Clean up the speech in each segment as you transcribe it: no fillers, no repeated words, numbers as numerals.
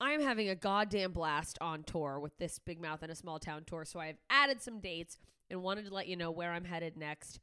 I'm having a goddamn blast on tour with this Big Mouth in a Small Town tour. So I've added some dates and wanted to let you know where I'm headed next.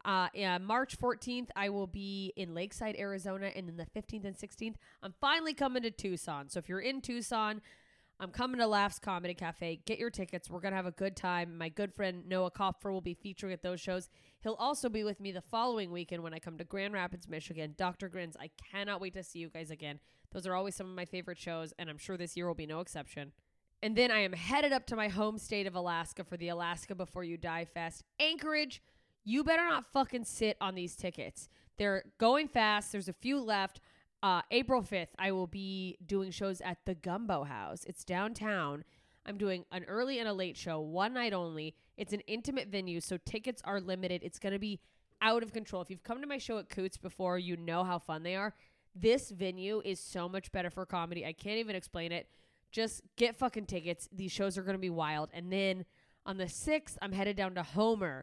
March 14th, I will be in Lakeside, Arizona, and then the 15th and 16th, I'm finally coming to Tucson. So if you're in Tucson, I'm coming to Laughs Comedy Cafe. Get your tickets. We're going to have a good time. My good friend Noah Kopfer will be featuring at those shows. He'll also be with me the following weekend when I come to Grand Rapids, Michigan. Dr. Grins, I cannot wait to see you guys again. Those are always some of my favorite shows, and I'm sure this year will be no exception. And then I am headed up to my home state of Alaska for the Alaska Before You Die Fest. Anchorage, you better not fucking sit on these tickets. They're going fast. There's a few left. April 5th, I will be doing shows at the Gumbo House. It's downtown. I'm doing an early and a late show, one night only. It's an intimate venue, so tickets are limited. It's going to be out of control. If you've come to my show at Coots before, you know how fun they are. This venue is so much better for comedy. I can't even explain it. Just get fucking tickets. These shows are going to be wild. And then on the 6th, I'm headed down to Homer,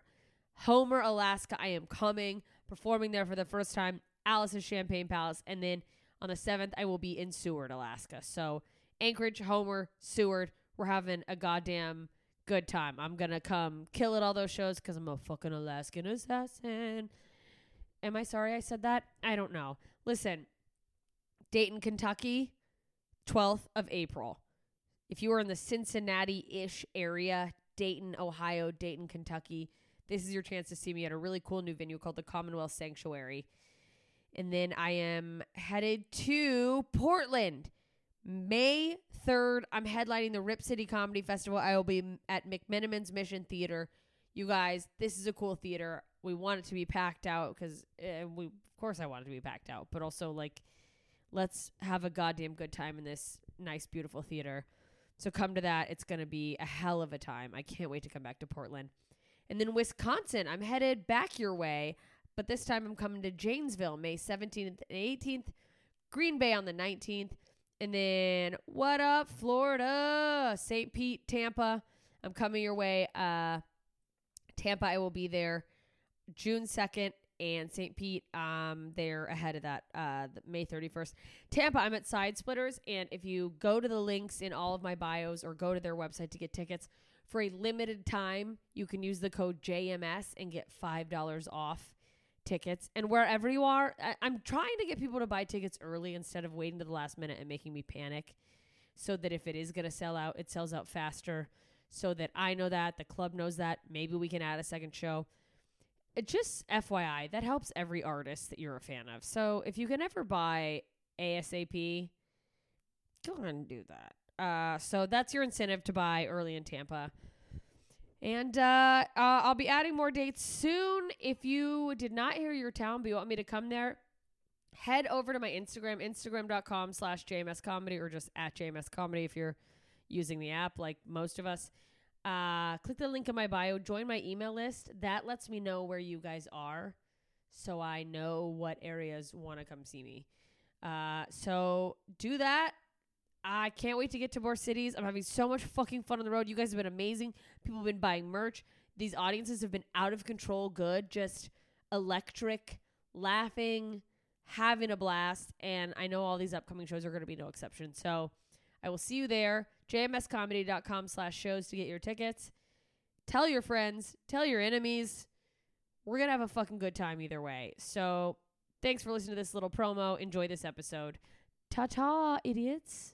Alaska. I am coming, performing there for the first time. Alice's Champagne Palace, and then on the 7th, I will be in Seward, Alaska. So Anchorage, Homer, Seward, we're having a goddamn good time. I'm going to come kill at all those shows because I'm a fucking Alaskan assassin. Am I sorry I said that? I don't know. Listen, Dayton, Kentucky, 12th of April. If you are in the Cincinnati-ish area, Dayton, Ohio, Dayton, Kentucky, this is your chance to see me at a really cool new venue called the Commonwealth Sanctuary. And then I am headed to Portland. May 3rd, I'm headlining the Rip City Comedy Festival. I will be at McMenamin's Mission Theater. You guys, this is a cool theater. We want it to be packed out because, of course I want it to be packed out. But also, like, let's have a goddamn good time in this nice, beautiful theater. So come to that. It's going to be a hell of a time. I can't wait to come back to Portland. And then Wisconsin, I'm headed back your way. But this time I'm coming to Janesville, May 17th and 18th, Green Bay on the 19th, and then what up, Florida, St. Pete, Tampa. I'm coming your way. Tampa, I will be there June 2nd, and St. Pete, they're ahead of that, May 31st. Tampa, I'm at Side Splitters, and if you go to the links in all of my bios or go to their website to get tickets, for a limited time, you can use the code JMS and get $5 off tickets. And wherever you are, I'm trying to get people to buy tickets early instead of waiting to the last minute and making me panic, so that if it is going to sell out, it sells out faster, so that I know that, the club knows that, maybe we can add a second show. It just FYI, that helps every artist that you're a fan of. So if you can ever buy ASAP, go ahead and do that. So that's your incentive to buy early in Tampa. And I'll be adding more dates soon. If you did not hear your town, but you want me to come there, head over to my Instagram, instagram.com/JMScomedy, or just at JMScomedy if you're using the app like most of us. Click the link in my bio. Join my email list. That lets me know where you guys are, so I know what areas want to come see me. So do that. I can't wait to get to more cities. I'm having so much fucking fun on the road. You guys have been amazing. People have been buying merch. These audiences have been out of control good, just electric, laughing, having a blast. And I know all these upcoming shows are going to be no exception. So I will see you there. jmscomedy.com/shows to get your tickets. Tell your friends. Tell your enemies. We're going to have a fucking good time either way. So thanks for listening to this little promo. Enjoy this episode. Ta-ta, idiots.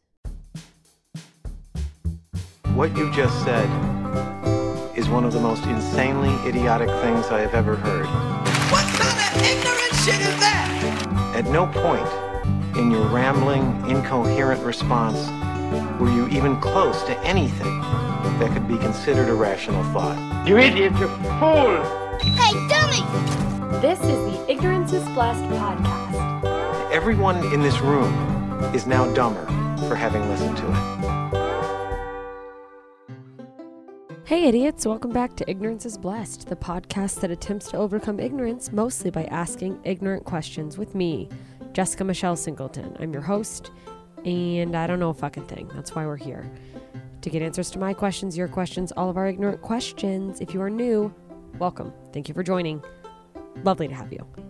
What you just said is one of the most insanely idiotic things I have ever heard. What kind of ignorant shit is that? At no point in your rambling, incoherent response were you even close to anything that could be considered a rational thought. You idiot, you fool! Hey, dummy! This is the Ignorance is Blessed podcast. Everyone in this room is now dumber for having listened to it. Hey idiots, welcome back to Ignorance is Blessed, the podcast that attempts to overcome ignorance mostly by asking ignorant questions with me, Jessica Michelle Singleton. I'm your host, and I don't know a fucking thing. That's why we're here. To get answers to my questions, your questions, all of our ignorant questions. If you are new, welcome. Thank you for joining. Lovely to have you.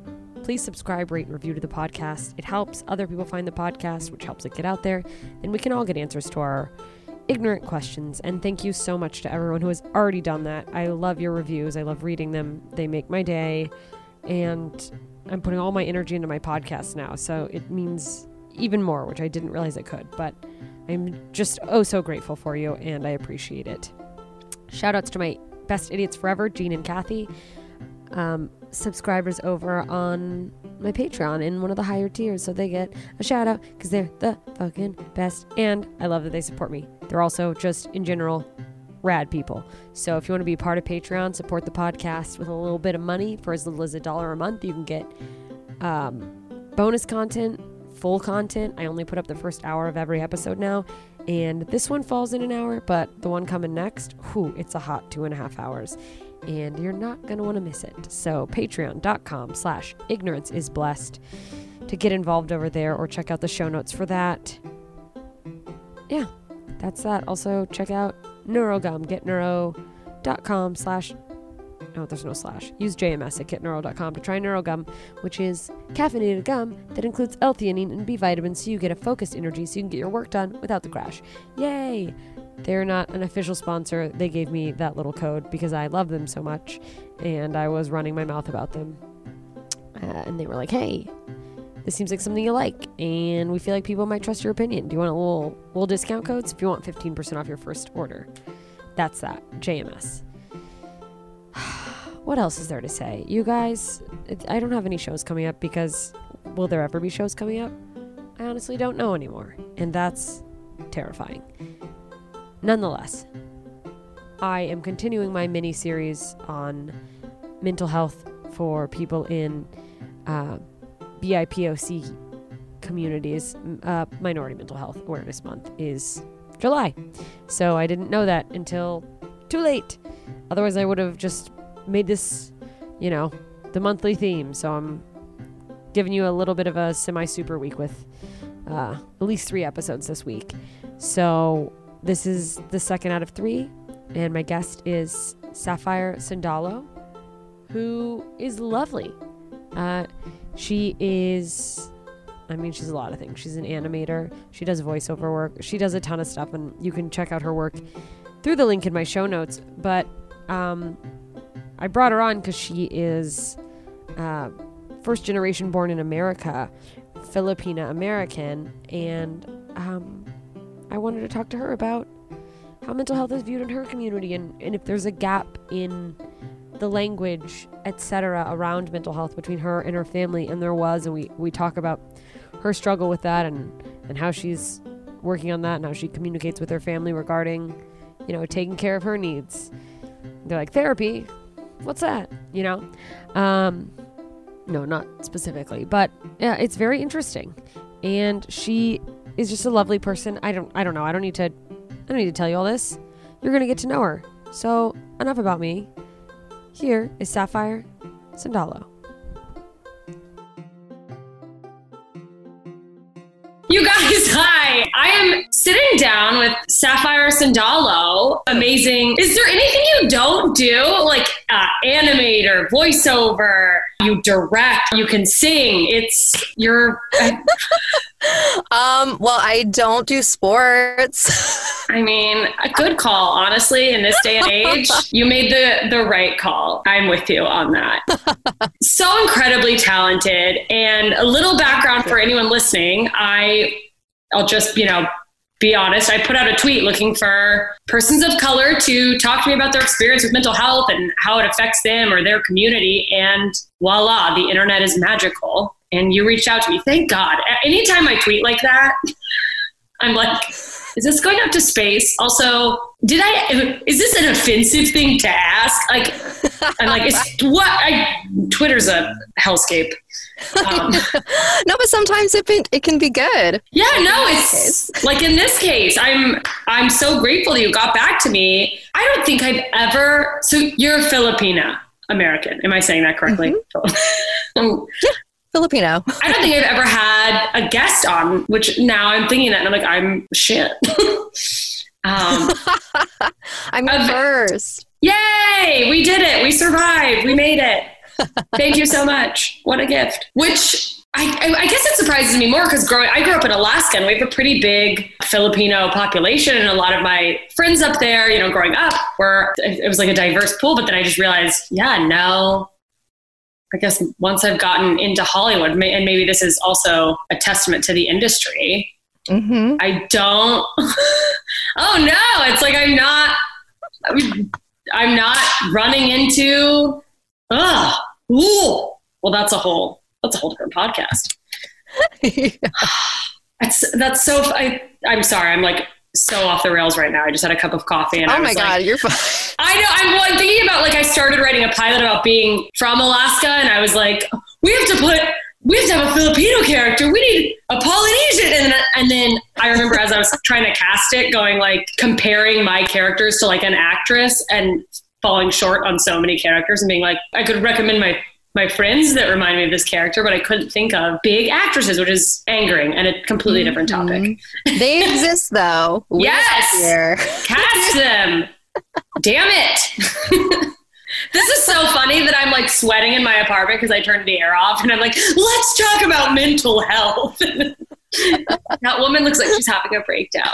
please subscribe, rate, and review to the podcast. It helps other people find the podcast, which helps it get out there, and we can all get answers to our ignorant questions. And thank you so much to everyone who has already done that. I love your reviews. I love reading them. They make my day, and I'm putting all my energy into my podcast now, so it means even more, which I didn't realize it could, but I'm just so grateful for you, and I appreciate it. Shout outs to my best idiots forever, Gene and Kathy, subscribers over on my Patreon in one of the higher tiers, so they get a shout out because they're the fucking best, and I love that they support me. They're also just in general rad people. So if you want to be a part of Patreon, support the podcast with a little bit of money for as little as $1 a month. You can get bonus content, full content. I only put up the first hour of every episode now, and this one falls in an hour, but the one coming next, it's a hot 2.5 hours, and you're not going to want to miss it. So patreon.com/ignoranceisblessed to get involved over there, or check out the show notes for that. Yeah, that's that. Also check out NeuroGum, getneuro.com/ no, there's no slash. Use JMS at getneuro.com to try NeuroGum, which is caffeinated gum that includes L-theanine and B vitamins, so you get a focused energy so you can get your work done without the crash. Yay! They're not an official sponsor. They gave me that little code because I love them so much, and I was running my mouth about them. And they were like, hey, this seems like something you like, and we feel like people might trust your opinion. Do you want a little discount codes? If you want 15% off your first order. That's that. JMS. What else is there to say? You guys, I don't have any shows coming up because will there ever be shows coming up? I honestly don't know anymore, and that's terrifying. Nonetheless, I am continuing my mini-series on mental health for people in BIPOC communities. Minority Mental Health Awareness Month is July, so I didn't know that until too late. Otherwise, I would have just made this, the monthly theme. So I'm giving you a little bit of a semi-super week with at least 3 episodes this week. So this is the second out of 3, and my guest is Sapphire Sandalo, who is lovely. She is, she's a lot of things. She's an animator. She does voiceover work. She does a ton of stuff, and you can check out her work through the link in my show notes. But I brought her on because she is first generation born in America, Filipina American, and I wanted to talk to her about how mental health is viewed in her community, and if there's a gap in the language, etc., around mental health between her and her family, and there was, and we talk about her struggle with that, and how she's working on that, and how she communicates with her family regarding, taking care of her needs. They're like, therapy? What's that? No, not specifically, but yeah, it's very interesting, and she is just a lovely person. I don't know. I don't need to tell you all this. You're gonna get to know her. So enough about me. Here is Sapphire Sandalo. You guys, hi. I am sitting down with Sapphire Sandalo. Amazing. Is there anything you don't do? Like animator, voiceover, you direct, you can sing. Well, I don't do sports. A good call, honestly, in this day and age. You made the right call. I'm with you on that. So incredibly talented. And a little background for anyone listening. I'll just, be honest. I put out a tweet looking for persons of color to talk to me about their experience with mental health and how it affects them or their community. And voila, the internet is magical. And you reached out to me. Thank God. Anytime I tweet like that, I'm like, is this going out to space? Also, is this an offensive thing to ask? I'm like, Twitter's a hellscape. No, but sometimes it can be good. Yeah, no, it's like in this case, I'm so grateful that you got back to me. I don't think I've ever, so you're Filipina American. Am I saying that correctly? Mm-hmm. Yeah. Filipino. I don't think I've ever had a guest on, which now I'm thinking that and I'm like, I'm shit. I'm first. Yay! We did it. We survived. We made it. Thank you so much. What a gift. Which I guess it surprises me more because I grew up in Alaska and we have a pretty big Filipino population, and a lot of my friends up there, you know, growing up it was like a diverse pool. But then I just realized, I guess once I've gotten into Hollywood, and maybe this is also a testament to the industry, I don't, oh no, it's like I'm not running into, well, that's a whole different podcast. That's so, I'm sorry. I'm like so off the rails right now. I just had a cup of coffee and oh my God, you're fine. I know. I'm thinking about, like, I started writing a pilot about being from Alaska, and I was like, we have to have a Filipino character. We need a Polynesian. And then I remember as I was trying to cast it, going like comparing my characters to like an actress and falling short on so many characters and being like, I could recommend my friends that remind me of this character, but I couldn't think of big actresses, which is angering and a completely different topic. They exist though. Yes. Cast them. Damn it. This is so funny that I'm like sweating in my apartment because I turned the air off and I'm like, let's talk about mental health. That woman looks like she's having a breakdown.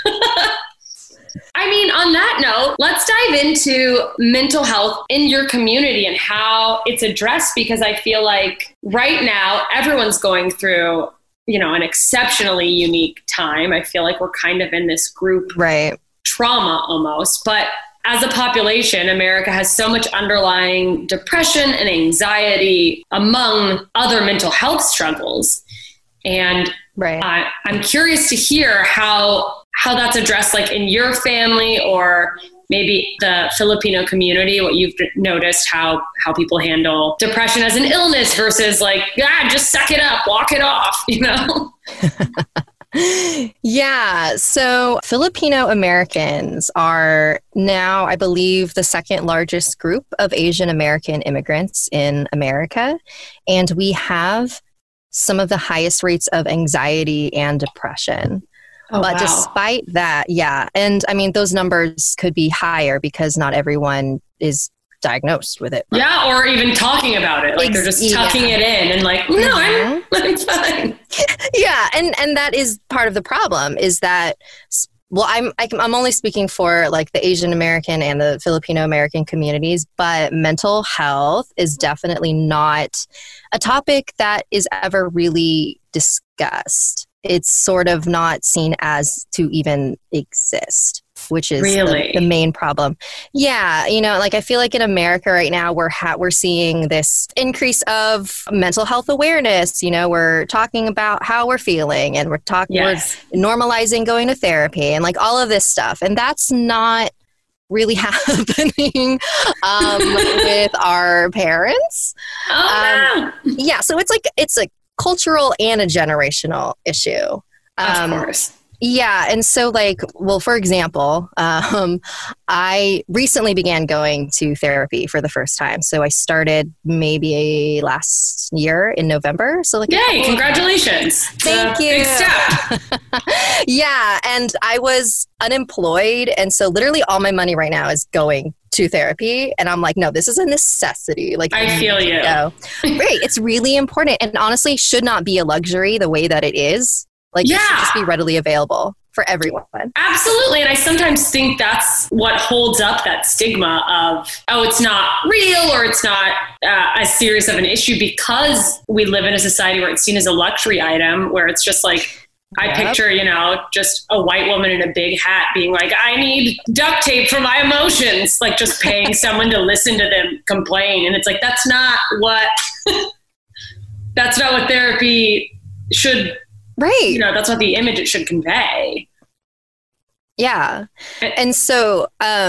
I mean, on that note, let's dive into mental health in your community and how it's addressed, because I feel like right now everyone's going through, you know, an exceptionally unique time. I feel like we're kind of in this group trauma almost, but as a population, America has so much underlying depression and anxiety among other mental health struggles. And I'm curious to hear how that's addressed, like in your family or maybe the Filipino community, what you've noticed, how people handle depression as an illness versus like, just suck it up, walk it off, you know? Yeah. So Filipino Americans are now, I believe, the second largest group of Asian American immigrants in America. And we have some of the highest rates of anxiety and depression. But despite that, and I mean, those numbers could be higher because not everyone is diagnosed with it. Yeah, or even talking about it. Like they're just tucking it in and like, no, I'm fine. Yeah, and that is part of the problem is that, well, I'm only speaking for like the Asian American and the Filipino American communities, but mental health is definitely not a topic that is ever really discussed. It's sort of not seen as to even exist, which is the main problem. Yeah, you know, like I feel like in America right now, we're seeing this increase of mental health awareness. You know, we're talking about how we're feeling, and we're normalizing going to therapy, and like all of this stuff. And that's not really happening with our parents. Yeah, so it's a cultural and a generational issue. Of course. Yeah. And so like, well, for example, I recently began going to therapy for the first time. So I started maybe last year in November. So like, yay, congratulations. Thank you. Big step. Yeah. And I was unemployed. And so literally all my money right now is going to therapy. And I'm like, no, this is a necessity. Like I feel you. Right. It's really important. And honestly should not be a luxury the way that it is. Like, it should just be readily available for everyone. Absolutely. And I sometimes think that's what holds up that stigma of, oh, it's not real or it's not as serious of an issue, because we live in a society where it's seen as a luxury item, where it's just like, I picture, you know, just a white woman in a big hat being like, I need duct tape for my emotions, like just paying someone to listen to them complain. And it's like, that's not what therapy should. Right. You know, that's what the image it should convey. Yeah. And so I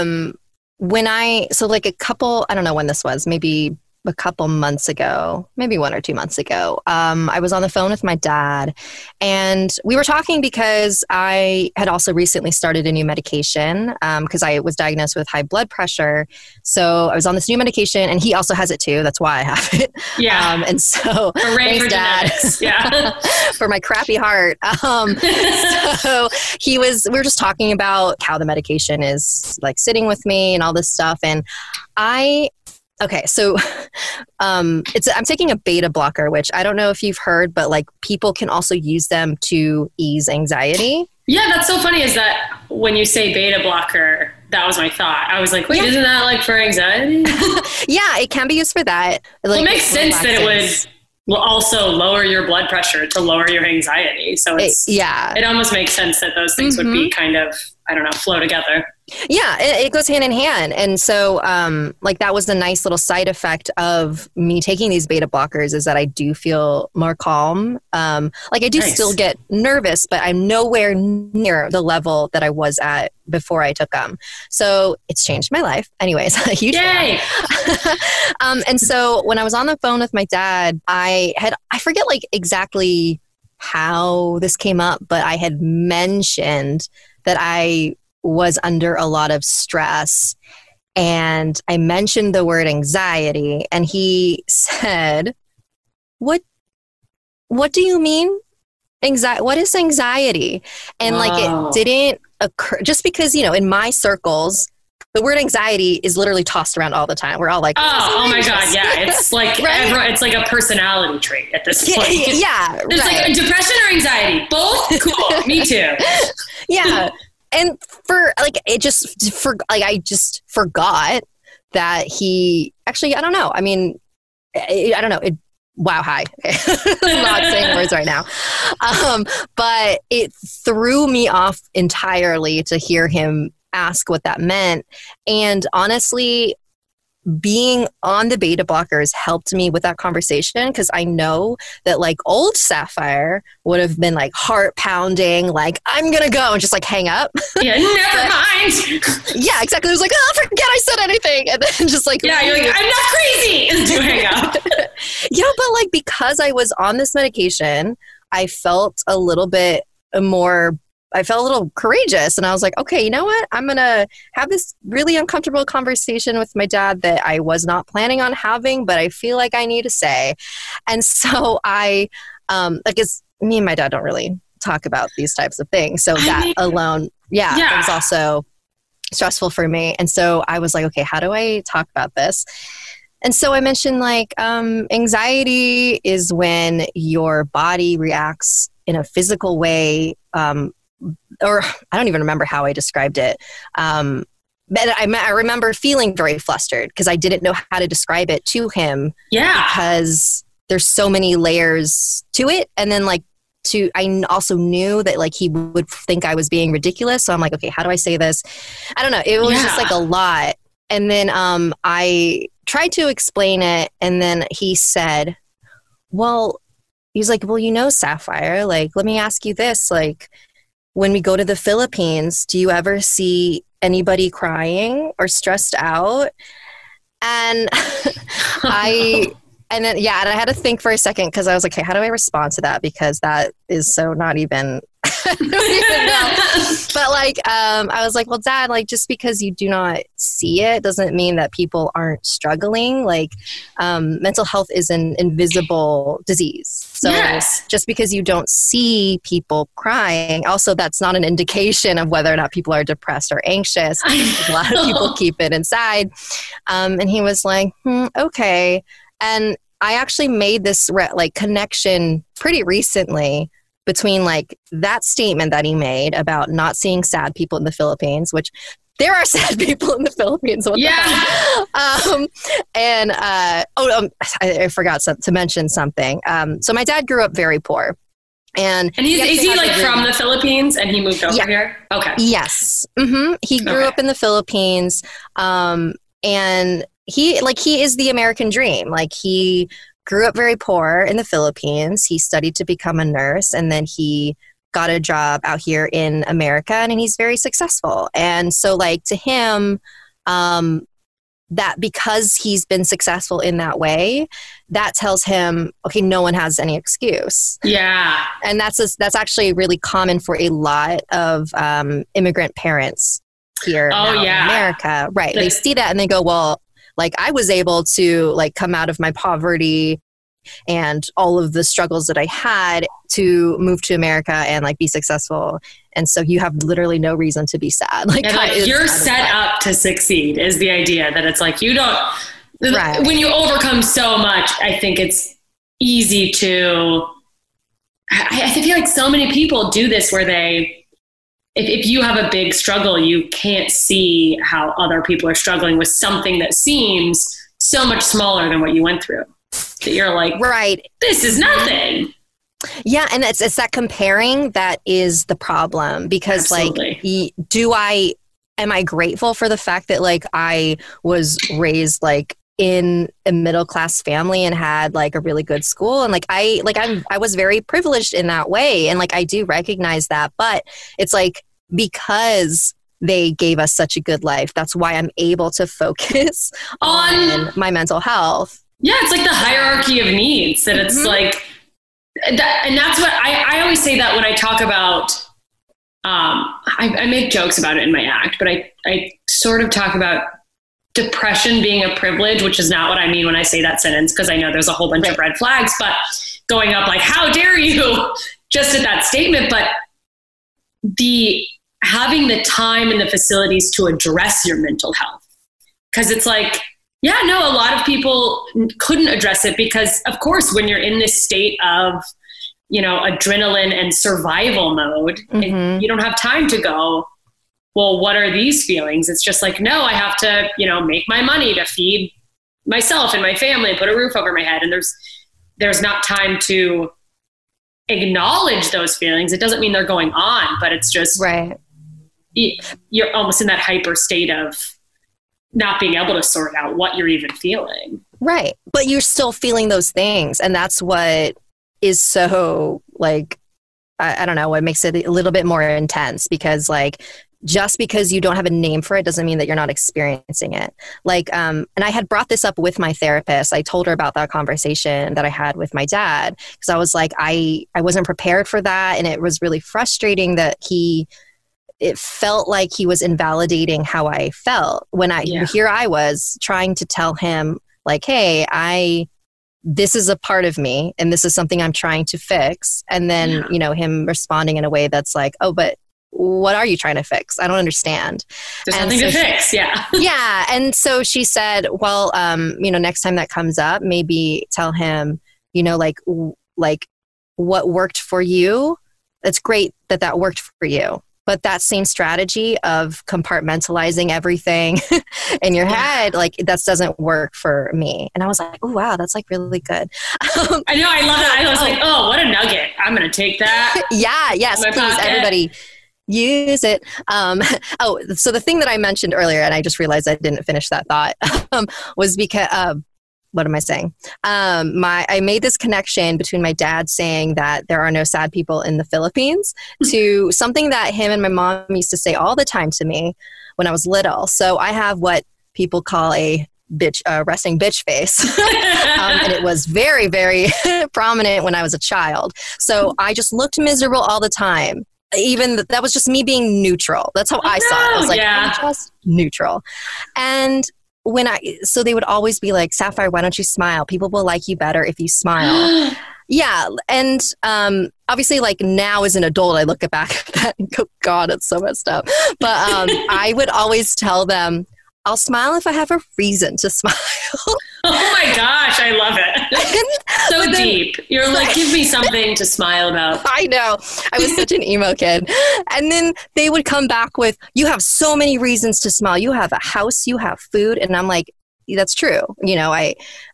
don't know when this was, maybe a couple months ago, maybe 1 or 2 months ago, I was on the phone with my dad, and we were talking because I had also recently started a new medication because I was diagnosed with high blood pressure. So I was on this new medication, and he also has it too. That's why I have it. Yeah. And so thanks, for Dad. Yeah. For my crappy heart. So we were just talking about how the medication is like sitting with me and all this stuff. And I Okay, so I'm taking a beta blocker, which I don't know if you've heard, but like people can also use them to ease anxiety. Yeah, that's so funny is that when you say beta blocker, that was my thought. I was like, wait, isn't that like for anxiety? Yeah, it can be used for that. Well, it makes sense that it would also lower your blood pressure to lower your anxiety. So it almost makes sense that those things would be kind of, I don't know, flow together. Yeah, it goes hand in hand. And so like that was the nice little side effect of me taking these beta blockers is that I do feel more calm. Like I do still get nervous, but I'm nowhere near the level that I was at before I took them. So it's changed my life. Anyways, huge Yay! And so when I was on the phone with my dad, I forget like exactly how this came up, but I had mentioned that I was under a lot of stress, and I mentioned the word anxiety, and he said, what do you mean? What is anxiety? And like it didn't occur, just because, you know, in my circles, the word anxiety is literally tossed around all the time. We're all like, oh my God. Yeah. It's like, right? It's like a personality trait at this point. Yeah. It's like depression or anxiety. Both? Cool. Me too. Yeah. And I just forgot that he actually, I don't know. I mean, I don't know. Wow. Hi. I'm not saying words right now. But it threw me off entirely to hear him ask what that meant. And honestly, being on the beta blockers helped me with that conversation, because I know that like old Sapphire would have been like heart pounding, like I'm gonna go and just like hang up. Yeah, never mind. Yeah, exactly. It was like, oh, forget I said anything, and then just like, yeah, you're like, I'm not crazy, and you hang up. You know, but like because I was on this medication, I felt a little courageous, and I was like, okay, you know what? I'm going to have this really uncomfortable conversation with my dad that I was not planning on having, but I feel like I need to say. And so I, me and my dad don't really talk about these types of things. So alone, it was also stressful for me. And so I was like, okay, how do I talk about this? And so I mentioned like anxiety is when your body reacts in a physical way, or I don't even remember how I described it. But I remember feeling very flustered because I didn't know how to describe it to him. Yeah. Because there's so many layers to it. And then I also knew that like he would think I was being ridiculous. So I'm like, okay, how do I say this? I don't know. It was just like a lot. And then I tried to explain it. And then he said, he's like, well, you know, Sapphire, like, let me ask you this. Like, when we go to the Philippines, do you ever see anybody crying or stressed out? And I had to think for a second, because I was like, okay, how do I respond to that? Because that is so not even, I don't even know. But like, I was like, well, Dad, like, just because you do not see it doesn't mean that people aren't struggling. Like, mental health is an invisible disease. So just because you don't see people crying, also that's not an indication of whether or not people are depressed or anxious. A lot of people keep it inside. And he was like, okay. And I actually made this connection pretty recently between like that statement that he made about not seeing sad people in the Philippines, which there are sad people in the Philippines. I forgot to mention something. So my dad grew up very poor. And is he like from the Philippines and he moved over here? Okay. Yes. Mm-hmm. He grew up in the Philippines. And he is the American dream. Like he grew up very poor in the Philippines. He studied to become a nurse, and then he got a job out here in America, and he's very successful. And so like to him, that because he's been successful in that way, that tells him, okay, no one has any excuse. Yeah. And that's actually really common for a lot of immigrant parents here in America. Right. They see that and they go, well, like I was able to like come out of my poverty and all of the struggles that I had to move to America and like be successful. And so you have literally no reason to be sad. Like, you're set up to succeed is the idea, that it's like, you don't, Right. When you overcome so much, I think it's easy to, I feel like so many people do this where if you have a big struggle, you can't see how other people are struggling with something that seems so much smaller than what you went through. That you're like, right, this is nothing. Yeah, and it's that comparing that is the problem, because Absolutely. like, am I grateful for the fact that like I was raised like in a middle class family and had like a really good school, and I was very privileged in that way, and like I do recognize that, but it's like because they gave us such a good life, that's why I'm able to focus on my mental health. Yeah, it's like the hierarchy of needs that it's like that, and that's what I always say that when I talk about I make jokes about it in my act, but I sort of talk about depression being a privilege, which is not what I mean when I say that sentence, because I know there's a whole bunch of red flags, but going up like, how dare you, just at that statement. But having the time and the facilities to address your mental health, because it's like, yeah, no, a lot of people couldn't address it because, of course, when you're in this state of, adrenaline and survival mode, and you don't have time to go, well, what are these feelings? It's just like, no, I have to, make my money to feed myself and my family, put a roof over my head. And there's not time to acknowledge those feelings. It doesn't mean they're going on, but it's just, right. You're almost in that hyper state of not being able to sort out what you're even feeling. Right. But you're still feeling those things. And that's what is so like, I don't know, what makes it a little bit more intense, because like, just because you don't have a name for it doesn't mean that you're not experiencing it. Like, and I had brought this up with my therapist. I told her about that conversation that I had with my dad, because I was like, I wasn't prepared for that. And it was really frustrating that it felt like he was invalidating how I felt when here I was trying to tell him like, hey, this is a part of me and this is something I'm trying to fix. And then, him responding in a way that's like, oh, but what are you trying to fix? I don't understand. There's nothing to fix. Yeah. Yeah. And so she said, well, next time that comes up, maybe tell him, like what worked for you. It's great that worked for you. But that same strategy of compartmentalizing everything in your head, like that doesn't work for me. And I was like, oh, wow, that's like really good. I know. I love that. I was like, oh, what a nugget. I'm going to take that. Yeah. Yes, please, pocket. Everybody. Use it. So the thing that I mentioned earlier, and I just realized I didn't finish that thought, was because, what am I saying? I made this connection between my dad saying that there are no sad people in the Philippines to something that him and my mom used to say all the time to me when I was little. So I have what people call a resting bitch face. And it was very, very prominent when I was a child. So I just looked miserable all the time. Even that was just me being neutral. That's how I saw it. I was like, I'm just neutral. And so they would always be like, Sapphire, why don't you smile? People will like you better if you smile. Yeah. And obviously like now as an adult, I look back at that and go, God, it's so messed up. But I would always tell them, I'll smile if I have a reason to smile. Oh my gosh, I love it. So deep. You're like, give me something to smile about. I know. I was such an emo kid. And then they would come back with, you have so many reasons to smile. You have a house, you have food. And I'm like, that's true. I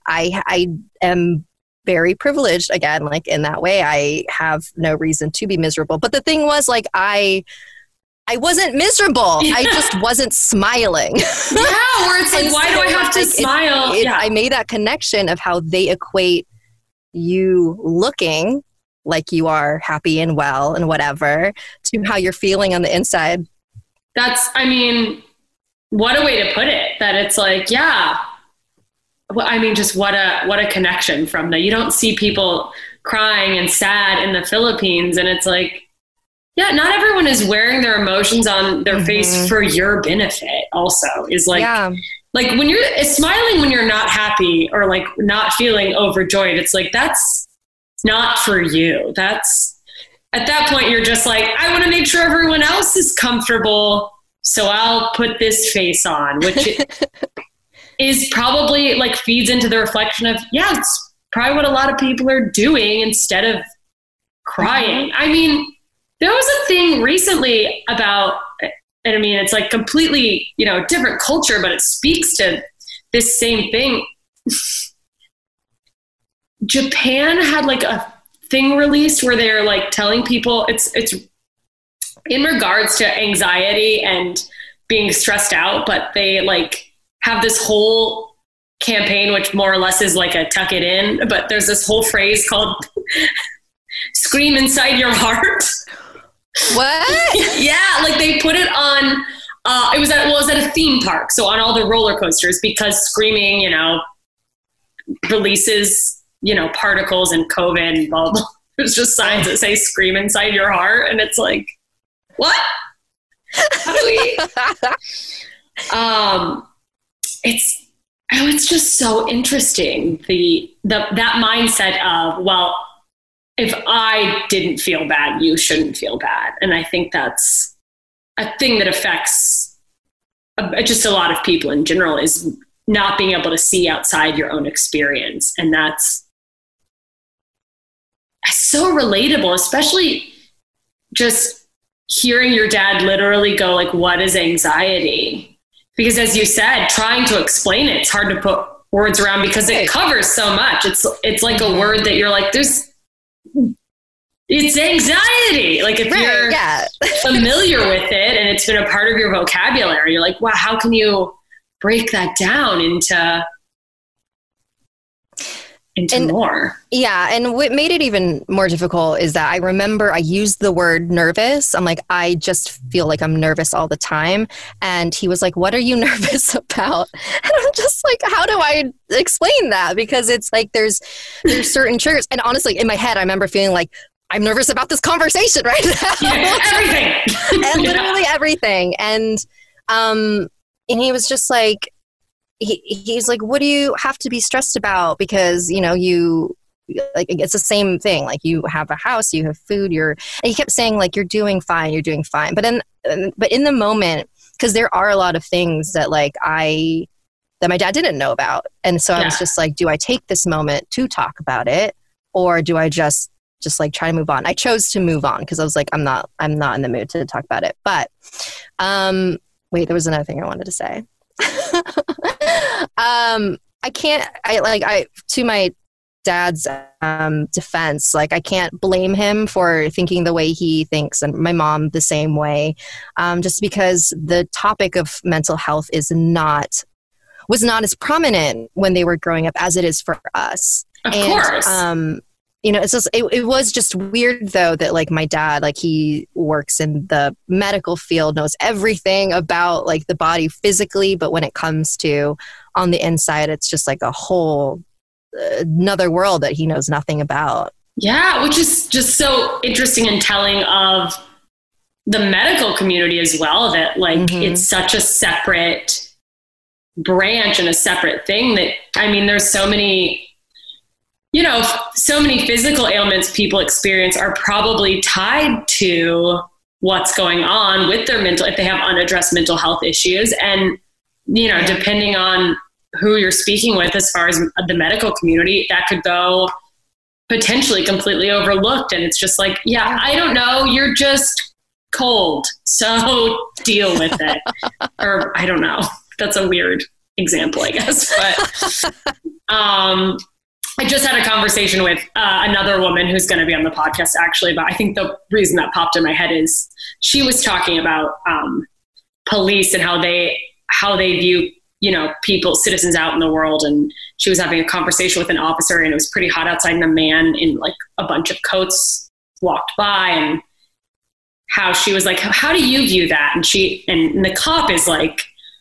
am very privileged again, like in that way. I have no reason to be miserable. But the thing was like, I wasn't miserable. Yeah. I just wasn't smiling. Yeah, where it's like, why do I have to smile? I made that connection of how they equate you looking like you are happy and well and whatever to how you're feeling on the inside. What a way to put it. That it's like, yeah. Well, just what a connection from that. You don't see people crying and sad in the Philippines, and it's like, yeah, not everyone is wearing their emotions on their face for your benefit also is like, like when you're smiling, when you're not happy or like not feeling overjoyed, it's like, that's not for you. That's at that point, you're just like, I want to make sure everyone else is comfortable. So I'll put this face on, which is probably like feeds into the reflection of, yeah, it's probably what a lot of people are doing instead of crying. I mean, there was a thing recently about, and I mean, it's like completely, you know, different culture, but it speaks to this same thing. Japan had like a thing released where they're like telling people it's in regards to anxiety and being stressed out, but they like have this whole campaign, which more or less is like a tuck it in, but there's this whole phrase called scream inside your heart. What? Yeah. Like they put it on, it was at a theme park. So on all the roller coasters, because screaming, you know, releases, you know, particles and COVID and blah, blah. There's just signs that say scream inside your heart. And it's like, what? How do we? It's just so interesting. That mindset of, well, if I didn't feel bad, you shouldn't feel bad. And I think that's a thing that affects just a lot of people in general, is not being able to see outside your own experience. And that's so relatable, especially just hearing your dad literally go like, what is anxiety? Because as you said, trying to explain it, it's hard to put words around because it covers so much. It's like a word that you're like, it's anxiety. Like if you're familiar with it and it's been a part of your vocabulary, you're like, wow, how can you break that down into more? Yeah. And what made it even more difficult is that I remember I used the word nervous. I'm like, I just feel like I'm nervous all the time. And he was like, what are you nervous about? And I'm just like, how do I explain that? Because it's like, there's certain triggers. And honestly, in my head, I remember feeling like, I'm nervous about this conversation right now. Yeah, everything. And literally everything. And he was just like, he's like, what do you have to be stressed about? Because, you know, you like, it's the same thing. Like you have a house, you have food, and he kept saying like, you're doing fine. But in the moment, because there are a lot of things that like that my dad didn't know about. And so I was just like, do I take this moment to talk about it? Or do I just like try to move on? I chose to move on because I was like, I'm not in the mood to talk about it. But wait, there was another thing I wanted to say. To my dad's defense, like I can't blame him for thinking the way he thinks, and my mom the same way, just because the topic of mental health was not as prominent when they were growing up as it is for us. Of course. You know, it's just, it was just weird though that like my dad, like he works in the medical field, knows everything about like the body physically, but when it comes to on the inside, it's just like a whole another world that he knows nothing about. Yeah, which is just so interesting and telling of the medical community as well, that like it's such a separate branch and a separate thing that, I mean, there's so many, you know, so many physical ailments people experience are probably tied to what's going on with their mental, if they have unaddressed mental health issues. And, you know, depending on who you're speaking with, as far as the medical community, that could go potentially completely overlooked. And it's just like, yeah, I don't know. You're just cold. So deal with it. Or I don't know. That's a weird example, I guess. But, I just had a conversation with another woman who's going to be on the podcast actually, but I think the reason that popped in my head is she was talking about police and how they view, you know, people, citizens out in the world. And she was having a conversation with an officer and it was pretty hot outside and a man in like a bunch of coats walked by, and how she was like, how do you view that? And and the cop is like,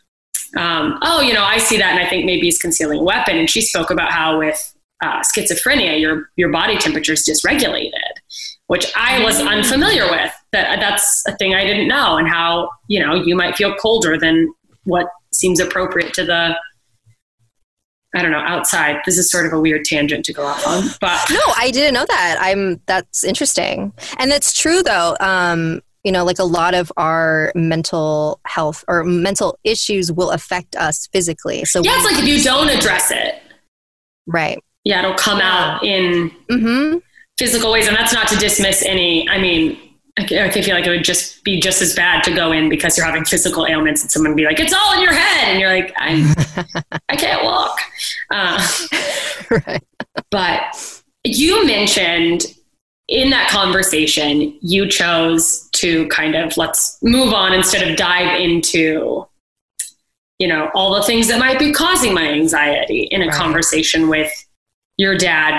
oh, you know, I see that. And I think maybe he's concealing a weapon. And she spoke about how with schizophrenia, your body temperature is dysregulated, which I was unfamiliar with. That's a thing I didn't know, and how, you know, you might feel colder than what seems appropriate to the, I don't know, outside. This is sort of a weird tangent to go off on, but no, I didn't know that. That's interesting. And that's true though. like a lot of our mental health or mental issues will affect us physically. So yeah, it's like if you don't address it. Right. Yeah, it'll come out in physical ways. And that's not to dismiss any, I mean, I feel like it would just be just as bad to go in because you're having physical ailments and someone be like, it's all in your head. And you're like, I can't walk. Right. But you mentioned in that conversation, you chose to kind of let's move on instead of dive into, all the things that might be causing my anxiety in a conversation with your dad.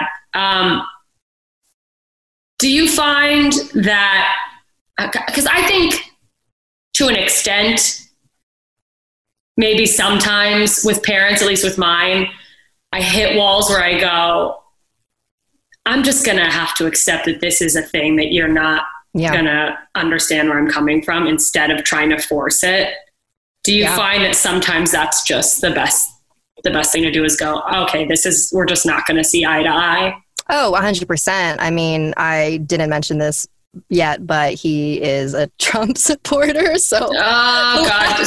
Do you find that, because I think to an extent, maybe sometimes with parents, at least with mine, I hit walls where I go, I'm just going to have to accept that this is a thing that you're not going to understand where I'm coming from instead of trying to force it. Do you find that sometimes that's just the best thing to do is go, okay, we're just not going to see eye to eye? Oh, 100%. I mean, I didn't mention this yet, but he is a Trump supporter. So, oh God,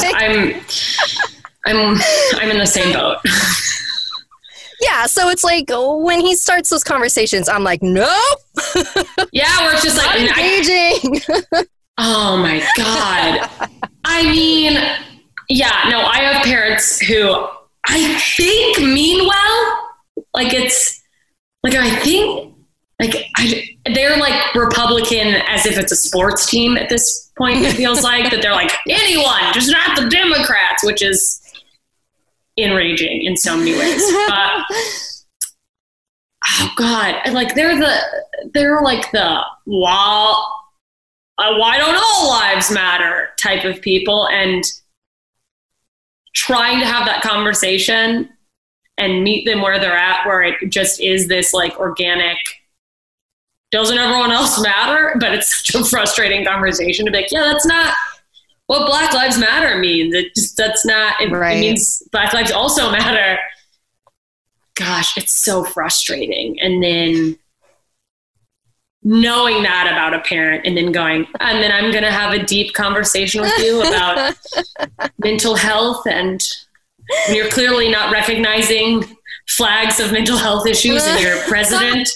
I'm in the same boat. Yeah, so it's like when he starts those conversations, I'm like, nope. Yeah, we're just like engaging. Oh my God. I mean, yeah, no, I have parents who I think mean well. Like it's like I think like they're like Republican as if it's a sports team at this point. It feels like that they're like anyone, just not the Democrats, which is enraging in so many ways. But oh God, like they're like the why don't all lives matter type of people, and trying to have that conversation and meet them where they're at, where it just is this like organic, doesn't everyone else matter? But it's such a frustrating conversation to be like, yeah, that's not what Black Lives Matter means. That's not, it means Black lives also matter. Gosh, it's so frustrating. And then knowing that about a parent and then going, and then I'm going to have a deep conversation with you about mental health, and when you're clearly not recognizing flags of mental health issues in your president.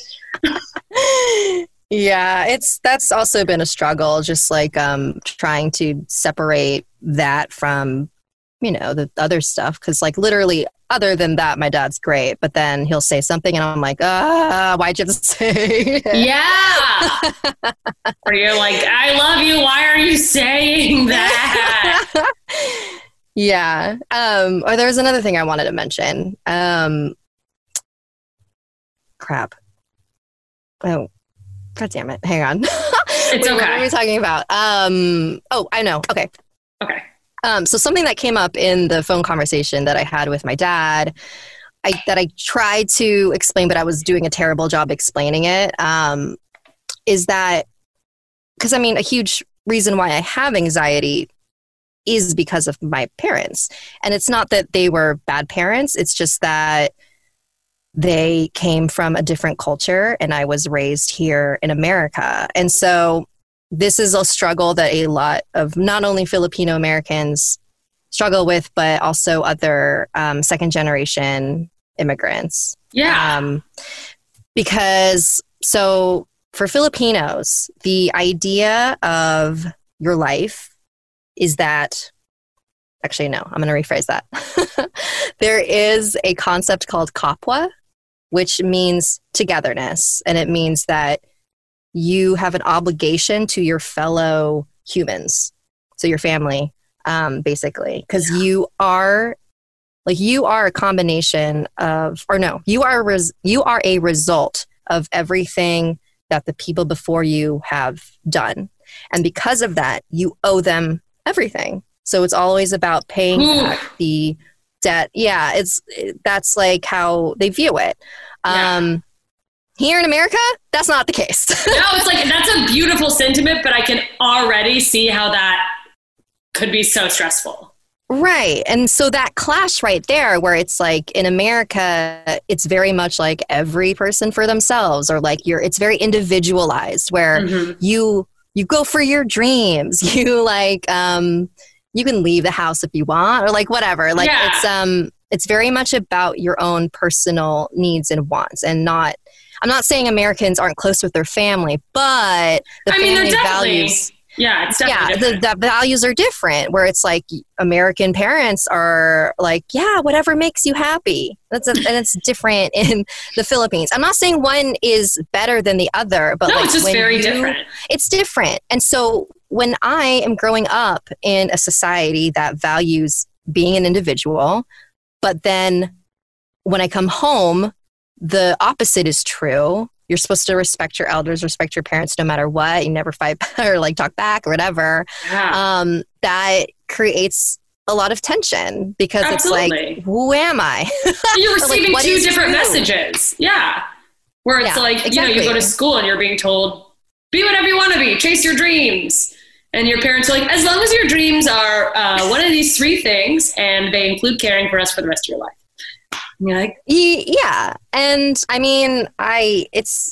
Yeah, that's also been a struggle, just like trying to separate that from, the other stuff. Because like literally other than that, my dad's great, but then he'll say something and I'm like, why'd you have to say it? Yeah. Or you're like, I love you. Why are you saying that? Yeah. Or there was another thing I wanted to mention. Crap. Oh, God damn it. Hang on. It's okay. What are we talking about? Oh, I know. Okay. So something that came up in the phone conversation that I had with my dad, that I tried to explain, but I was doing a terrible job explaining it, is that, because I mean, a huge reason why I have anxiety is because of my parents. And it's not that they were bad parents. It's just that they came from a different culture and I was raised here in America. And so this is a struggle that a lot of not only Filipino Americans struggle with, but also other second generation immigrants. Yeah. Because so for Filipinos, the idea of your life is that, actually, no, I'm going to rephrase that. There is a concept called kapwa, which means togetherness. And it means that you have an obligation to your fellow humans. So your family, basically, because you are a combination of, or no, you are a result of everything that the people before you have done. And because of that, you owe them everything. So it's always about paying back the debt. Yeah, that's like how they view it. Here in America, that's not the case. No, it's like, that's a beautiful sentiment, but I can already see how that could be so stressful. Right. And so that clash right there, where it's like in America, it's very much like every person for themselves, or like it's very individualized, where you you go for your dreams. You like, you can leave the house if you want, or like whatever. Like it's very much about your own personal needs and wants, and not. I'm not saying Americans aren't close with their family, but the family values. Yeah, it's definitely the values are different. Where it's like American parents are like, yeah, whatever makes you happy. And it's different in the Philippines. I'm not saying one is better than the other, but it's just very different. It's different, and so when I am growing up in a society that values being an individual, but then when I come home, the opposite is true. You're supposed to respect your elders, respect your parents no matter what. You never fight or like talk back or whatever. Yeah. That creates a lot of tension because it's like, who am I? You're receiving like, two different messages. Yeah. Where it's like, exactly. You go to school and you're being told, be whatever you want to be, chase your dreams. And your parents are like, as long as your dreams are one of these three things and they include caring for us for the rest of your life. You're like, yeah. And I mean, I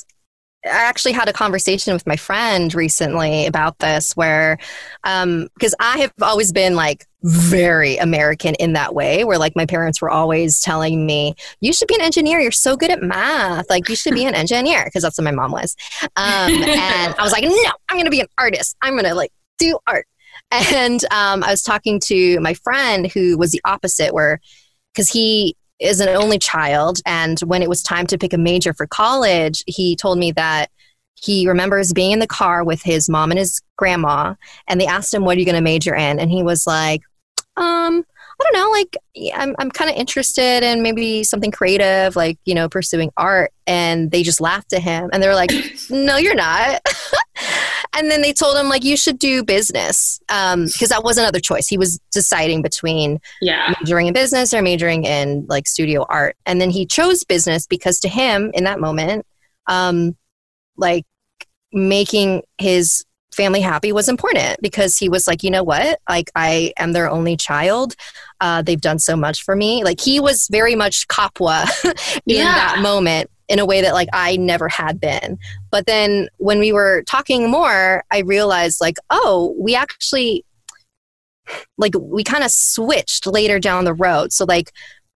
actually had a conversation with my friend recently about this where, because I have always been like very American in that way, where like my parents were always telling me, you should be an engineer. You're so good at math. Like you should be an engineer. Cause that's what my mom was. And I was like, no, I'm going to be an artist. I'm going to like do art. And I was talking to my friend who was the opposite cause he is an only child. And when it was time to pick a major for college, he told me that he remembers being in the car with his mom and his grandma, and they asked him, what are you going to major in? And he was like, I don't know, like I'm kind of interested in maybe something creative, like, pursuing art. And they just laughed at him and they were like, no, you're not. And then they told him like, you should do business. Cause that was another choice. He was deciding between majoring in business or majoring in like studio art. And then he chose business because to him in that moment, like making his family happy was important, because he was like, you know what? Like I am their only child. They've done so much for me. Like he was very much Kapwa in that moment, in a way that like I never had been. But then when we were talking more, I realized like, oh, we actually, like we kind of switched later down the road. So like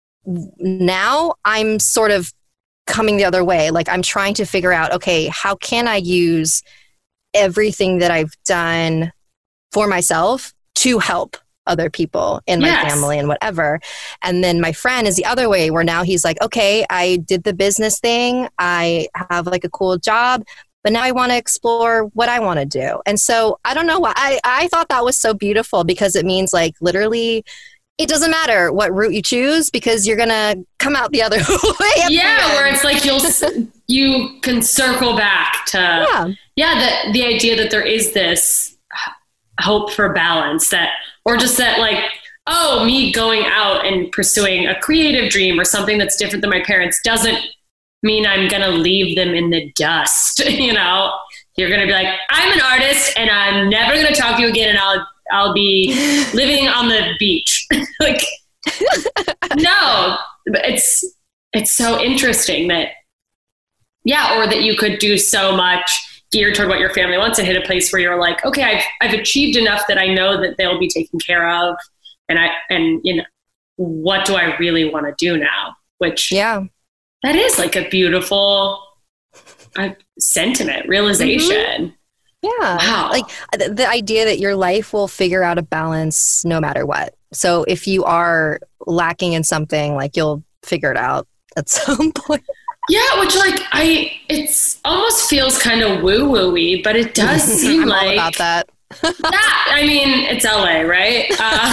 now I'm sort of coming the other way. Like I'm trying to figure out, okay, how can I use everything that I've done for myself to help other people in my family and whatever. And then my friend is the other way, where now he's like, okay, I did the business thing. I have like a cool job, but now I want to explore what I want to do. And so I don't know why I thought that was so beautiful, because it means like literally it doesn't matter what route you choose, because you're going to come out the other way. Where it's like you can circle back to the idea that there is this hope for balance, that, or just that like, oh, me going out and pursuing a creative dream or something that's different than my parents doesn't mean I'm going to leave them in the dust. You're going to be like, I'm an artist and I'm never going to talk to you again, and I'll be living on the beach. Like, no, it's so interesting that, or that you could do so much geared toward what your family wants and hit a place where you're like, okay, I've achieved enough that I know that they'll be taken care of. And what do I really want to do now? Which, that is like a beautiful sentiment, realization. Mm-hmm. Yeah. Wow. Like the idea that your life will figure out a balance no matter what. So if you are lacking in something, like you'll figure it out at some point. Yeah, which like it's almost feels kind of woo-woo-y, but it does seem I'm like all about that. I mean, it's LA, right?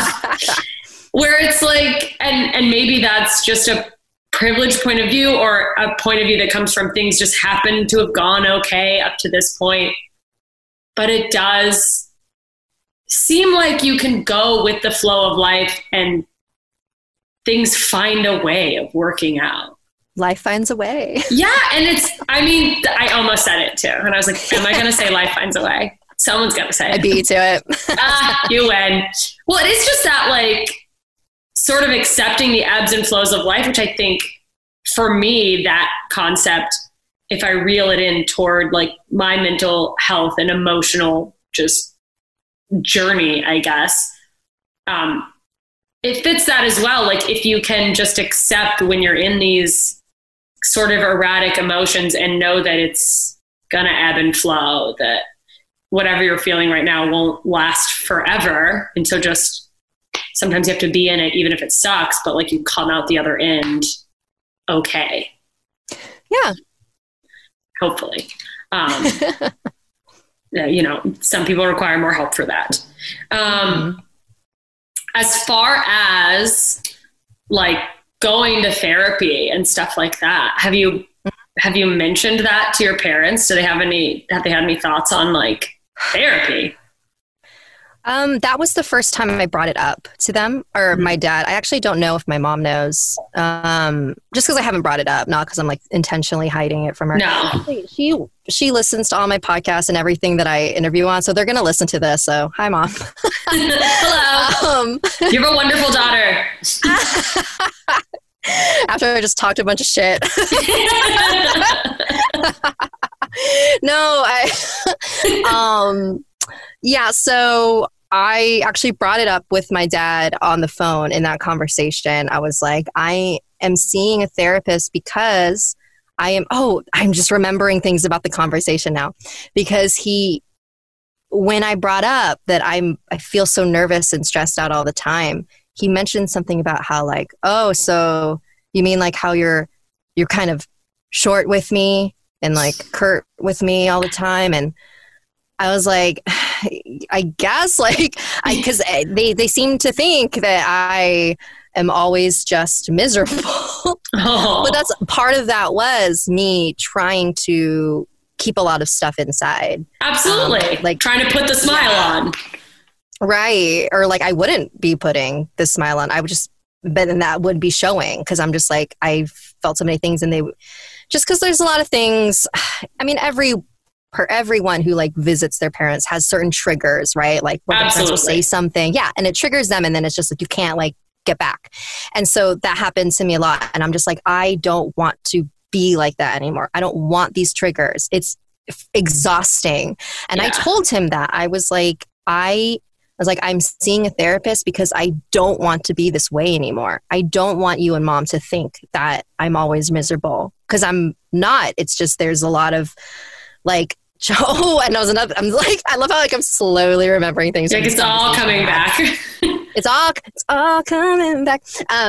Where it's like, and maybe that's just a privileged point of view, or a point of view that comes from things just happen to have gone okay up to this point. But it does seem like you can go with the flow of life and things find a way of working out. Life finds a way. Yeah. And I almost said it too. And I was like, am I going to say life finds a way? Someone's going to say it. I beat you to it. You win. Well, it is just that like sort of accepting the ebbs and flows of life, which I think for me, that concept, if I reel it in toward like my mental health and emotional just journey, I guess. It fits that as well. Like if you can just accept when you're in these sort of erratic emotions and know that it's going to ebb and flow, that whatever you're feeling right now won't last forever. And so just sometimes you have to be in it, even if it sucks, but like you come out the other end okay. Yeah. Hopefully. You know, some people require more help for that. As far as like going to therapy and stuff like that, have you mentioned that to your parents? Have they had any thoughts on like therapy? That was the first time I brought it up to them or my dad. I actually don't know if my mom knows, just because I haven't brought it up, not because I'm like intentionally hiding it from her. No. Actually, she listens to all my podcasts and everything that I interview on, so they're going to listen to this. So hi, Mom. Hello. You have a wonderful daughter. After I just talked a bunch of shit. No, yeah, so I actually brought it up with my dad on the phone in that conversation. I was like, I am seeing a therapist because I'm just remembering things about the conversation now. Because when I brought up that I feel so nervous and stressed out all the time, he mentioned something about how like, oh, so you mean like how you're kind of short with me and like curt with me all the time. And I was like, I guess like, because they seem to think that I am always just miserable. Oh. But that's part of that was me trying to keep a lot of stuff inside. Absolutely. Like trying to put the smile on. Right. Or like I wouldn't be putting the smile on. I would just, but then that would be showing because I'm just like, I felt so many things and just because there's a lot of things. I mean, everyone who like visits their parents has certain triggers, right? Like when their parents will say something, yeah, and it triggers them, and then it's just like you can't like get back. And so that happened to me a lot, and I'm just like, I don't want to be like that anymore. I don't want these triggers. It's exhausting. And I told him that I was like, I'm seeing a therapist because I don't want to be this way anymore. I don't want you and Mom to think that I'm always miserable because I'm not. It's just there's a lot of like, and I'm like, I love how like I'm slowly remembering things. Like it's all coming back. It's all coming back.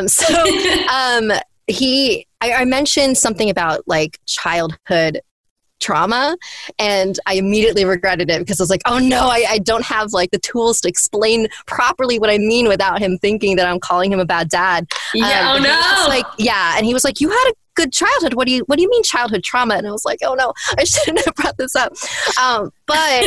I mentioned something about like childhood trauma, and I immediately regretted it because I was like, oh no, I don't have like the tools to explain properly what I mean without him thinking that I'm calling him a bad dad. Yeah, oh no. Like, yeah, and he was like, you had a good childhood. What do you mean childhood trauma? And I was like, oh no, I shouldn't have brought this up. But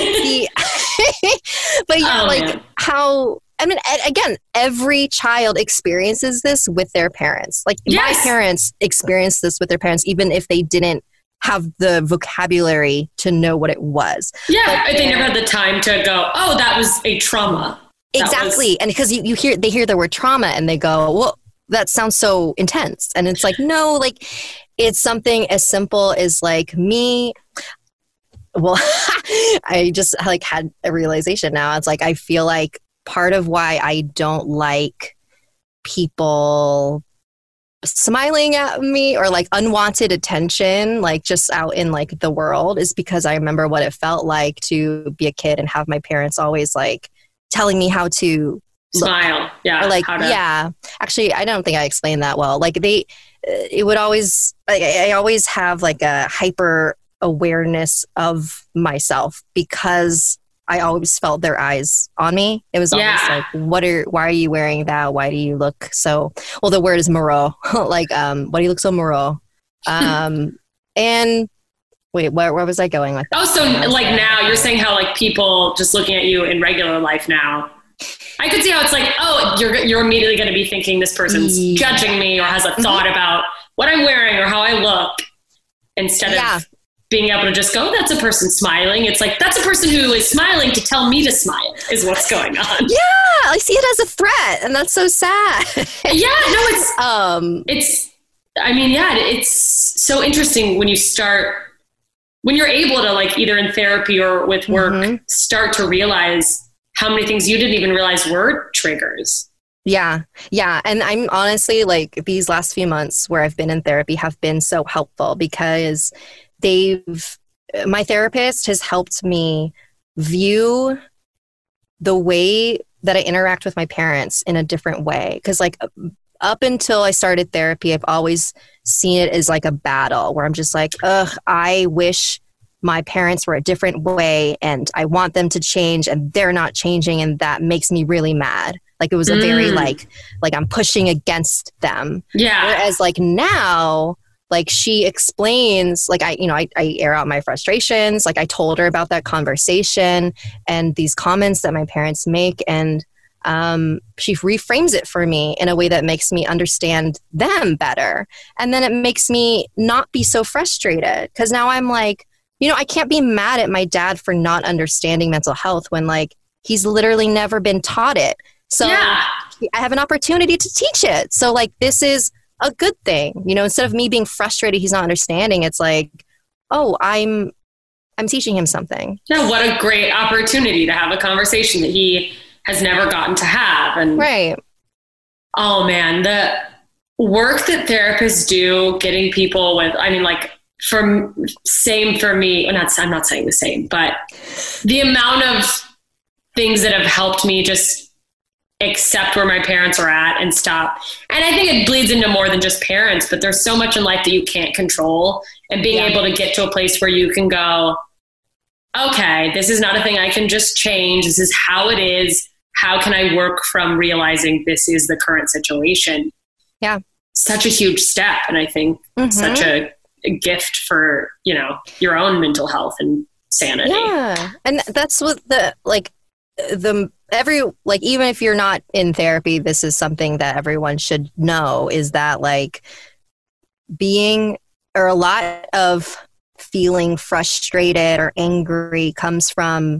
yeah, like how. I mean, again, every child experiences this with their parents. Like my parents experienced this with their parents, even if they didn't have the vocabulary to know what it was. Yeah, but they never had the time to go, oh, that was a trauma. Exactly. And because they hear the word trauma and they go, well, that sounds so intense. And it's like, no, like it's something as simple as like me. Well, I just like had a realization now. It's like, I feel like part of why I don't like people smiling at me or like unwanted attention, like just out in like the world, is because I remember what it felt like to be a kid and have my parents always like telling me how to smile. Yeah. Or like, yeah, actually, I don't think I explained that well. Like it would always, like, I always have like a hyper awareness of myself because I always felt their eyes on me. It was always like, why are you wearing that? Why do you look so, well, the word is morose. Like, why do you look so morose? And wait, where was I going with that? Oh, so like now you're saying how like people just looking at you in regular life now, I could see how it's like, oh, you're immediately going to be thinking this person's judging me or has a thought about what I'm wearing or how I look, instead of being able to just go, that's a person smiling. It's like, that's a person who is smiling to tell me to smile is what's going on. Yeah, I see it as a threat, and that's so sad. It's so interesting when you start when you're able to, like, either in therapy or with work, Mm-hmm. start to realize how many things you didn't even realize were triggers. Yeah. Yeah. And I'm honestly, like, these last few months where I've been in therapy have been so helpful because my therapist has helped me view the way that I interact with my parents in a different way. Cause like up until I started therapy, I've always seen it as like a battle where I'm just like, I wish my parents were a different way and I want them to change and they're not changing. And that makes me really mad. Like it was a very like I'm pushing against them. Yeah. Whereas like now, like she explains, like I air out my frustrations. Like I told her about that conversation and these comments that my parents make. And she reframes it for me in a way that makes me understand them better. And then it makes me not be so frustrated because now I'm like, I can't be mad at my dad for not understanding mental health when like he's literally never been taught it. So Yeah. I have an opportunity to teach it. So like, this is a good thing, instead of me being frustrated, he's not understanding. It's like, oh, I'm teaching him something. Yeah. What a great opportunity to have a conversation that he has never gotten to have. And Right. oh man, the work that therapists do, getting people with, I mean, like, same for me. I'm not saying the same, but the amount of things that have helped me just accept where my parents are at and stop. And I think it bleeds into more than just parents, but there's so much in life that you can't control, and being able to get to a place where you can go, okay, this is not a thing I can just change. This is how it is. How can I work from realizing this is the current situation? Yeah. Such a huge step. And I think such a gift for, your own mental health and sanity. Yeah. And that's what even if you're not in therapy, this is something that everyone should know, is that like a lot of feeling frustrated or angry comes from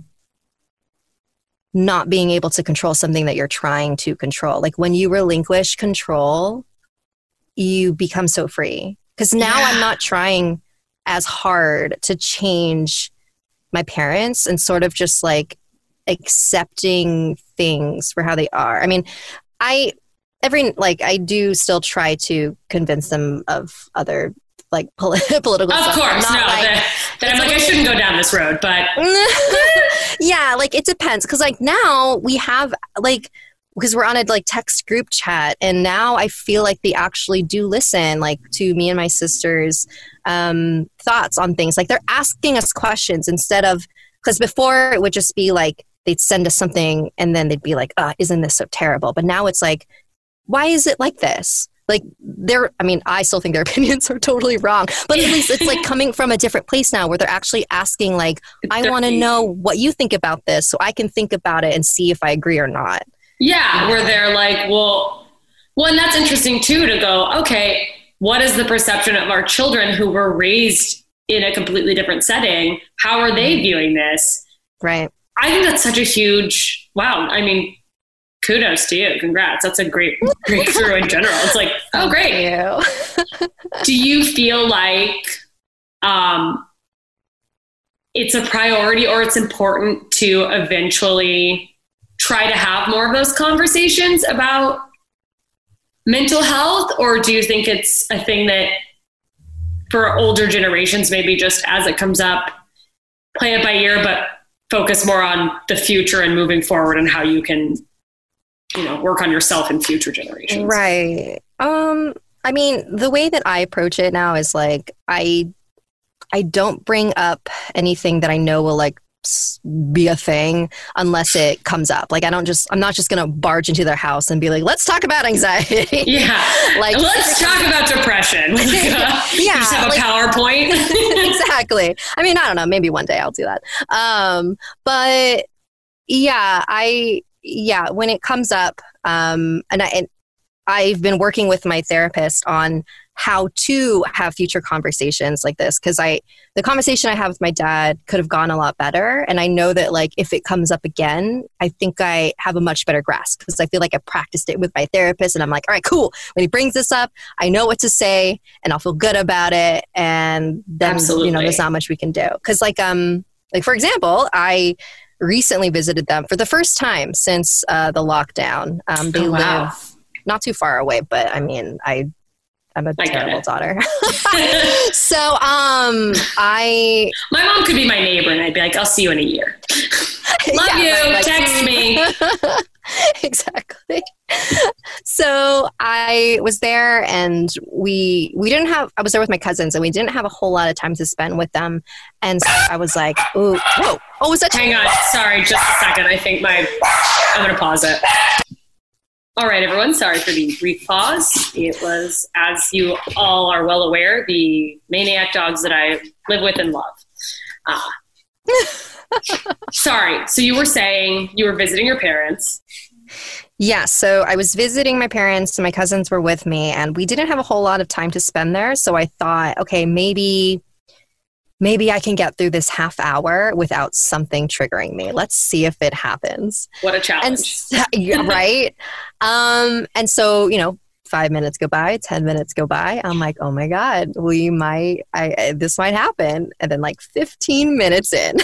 not being able to control something that you're trying to control. Like when you relinquish control, you become so free. Because now I'm not trying as hard to change my parents and sort of just like accepting things for how they are. I mean, I do still try to convince them of other like political of stuff. Of course, no. That I'm like, I shouldn't go down this road, but yeah, like it depends. Because like now we have like, because we're on a like text group chat, and now I feel like they actually do listen like to me and my sister's thoughts on things. Like they're asking us questions instead of, because before it would just be like they'd send us something and then they'd be like, isn't this so terrible? But now it's like, why is it like this? Like I still think their opinions are totally wrong, but at least it's like coming from a different place now where they're actually asking like, I want to know what you think about this so I can think about it and see if I agree or not. Yeah, where they're like, well, and that's interesting too, to go, okay, what is the perception of our children who were raised in a completely different setting? How are they viewing this? Right. I think that's such a huge, wow. I mean, kudos to you. Congrats. That's a great breakthrough in general. It's like, oh, great. Do you feel like it's a priority or it's important to eventually try to have more of those conversations about mental health? Or do you think it's a thing that for older generations, maybe just as it comes up, play it by ear, but focus more on the future and moving forward and how you can, work on yourself in future generations? Right. I mean, the way that I approach it now is like, I don't bring up anything that I know will like be a thing unless it comes up. Like I'm not just going to barge into their house and be like, let's talk about anxiety. Yeah. Like let's talk about depression. Yeah. Just have a PowerPoint. Exactly. I mean, I don't know, maybe one day I'll do that. But yeah, when it comes up, and I've been working with my therapist on how to have future conversations like this. Because the conversation I have with my dad could have gone a lot better. And I know that like if it comes up again, I think I have a much better grasp because I feel like I practiced it with my therapist and I'm like, all right, cool. When he brings this up, I know what to say and I'll feel good about it. And then, Absolutely. there's not much we can do. Because like for example, I recently visited them for the first time since the lockdown. They live not too far away, but I mean, I'm a terrible daughter. So, my mom could be my neighbor and I'd be like, I'll see you in a year. Love you. Like, text me. Exactly. So I was there and I was there with my cousins and we didn't have a whole lot of time to spend with them. And so I was like, ooh, whoa. Oh, was that? Hang on. Sorry. Just a second. I think I'm going to pause it. All right, everyone. Sorry for the brief pause. It was, as you all are well aware, the maniac dogs that I live with and love. Sorry. So you were saying you were visiting your parents. Yeah. So I was visiting my parents and my cousins were with me and we didn't have a whole lot of time to spend there. So I thought, okay, maybe I can get through this half hour without something triggering me. Let's see if it happens. What a challenge. Right. And so, 5 minutes go by, 10 minutes go by. I'm like, oh my God, this might happen. And then like 15 minutes in,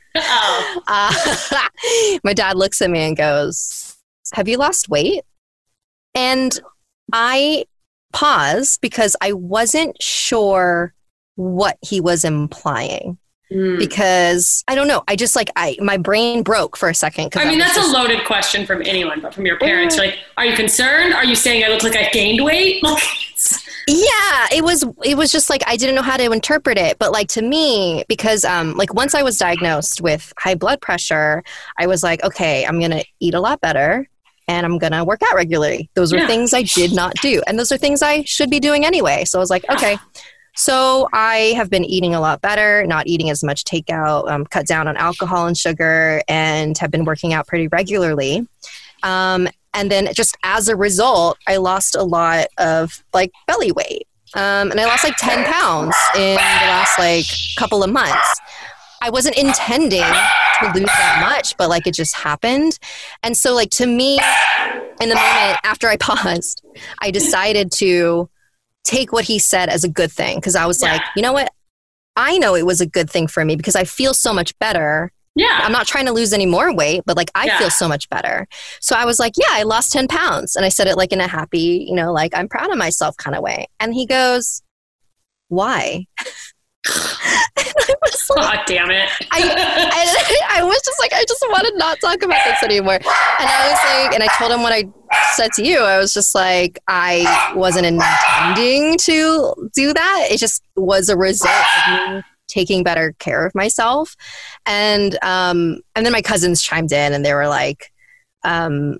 my dad looks at me and goes, have you lost weight? And I paused because I wasn't sure what he was implying. Because I don't know. I just my brain broke for a second. I mean, that's a loaded question from anyone, but from your parents, you're like, are you concerned? Are you saying I look like I gained weight? Yeah, it was just like, I didn't know how to interpret it. But like to me, because once I was diagnosed with high blood pressure, I was like, okay, I'm going to eat a lot better and I'm going to work out regularly. Those were things I did not do. And those are things I should be doing anyway. So I was like, okay. So I have been eating a lot better, not eating as much takeout, cut down on alcohol and sugar, and have been working out pretty regularly. And then just as a result, I lost a lot of belly weight. And I lost 10 pounds in the last couple of months. I wasn't intending to lose that much, but it just happened. And so to me, in the moment after I paused, I decided to take what he said as a good thing. Because I was like, you know what? I know it was a good thing for me because I feel so much better. Yeah. I'm not trying to lose any more weight, but I feel so much better. So I was like, yeah, I lost 10 pounds. And I said it in a happy, I'm proud of myself kind of way. And he goes, why? And I was like, oh, damn it. I was just like, I just want to not talk about this anymore. And I was like, and I told him what I said to you. I was just like, I wasn't intending to do that. It just was a result of me taking better care of myself. And then my cousins chimed in and they were like, how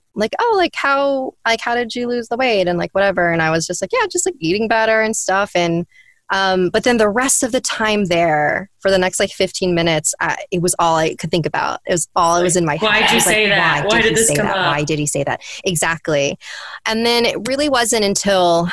did you lose the weight and whatever. And I was just like, yeah, just eating better and stuff. And but then the rest of the time there for the next 15 minutes, it was all I could think about. It was all it was in my head. Why did you say that? Why did this come up? Why did he say that? Exactly. And then it really wasn't until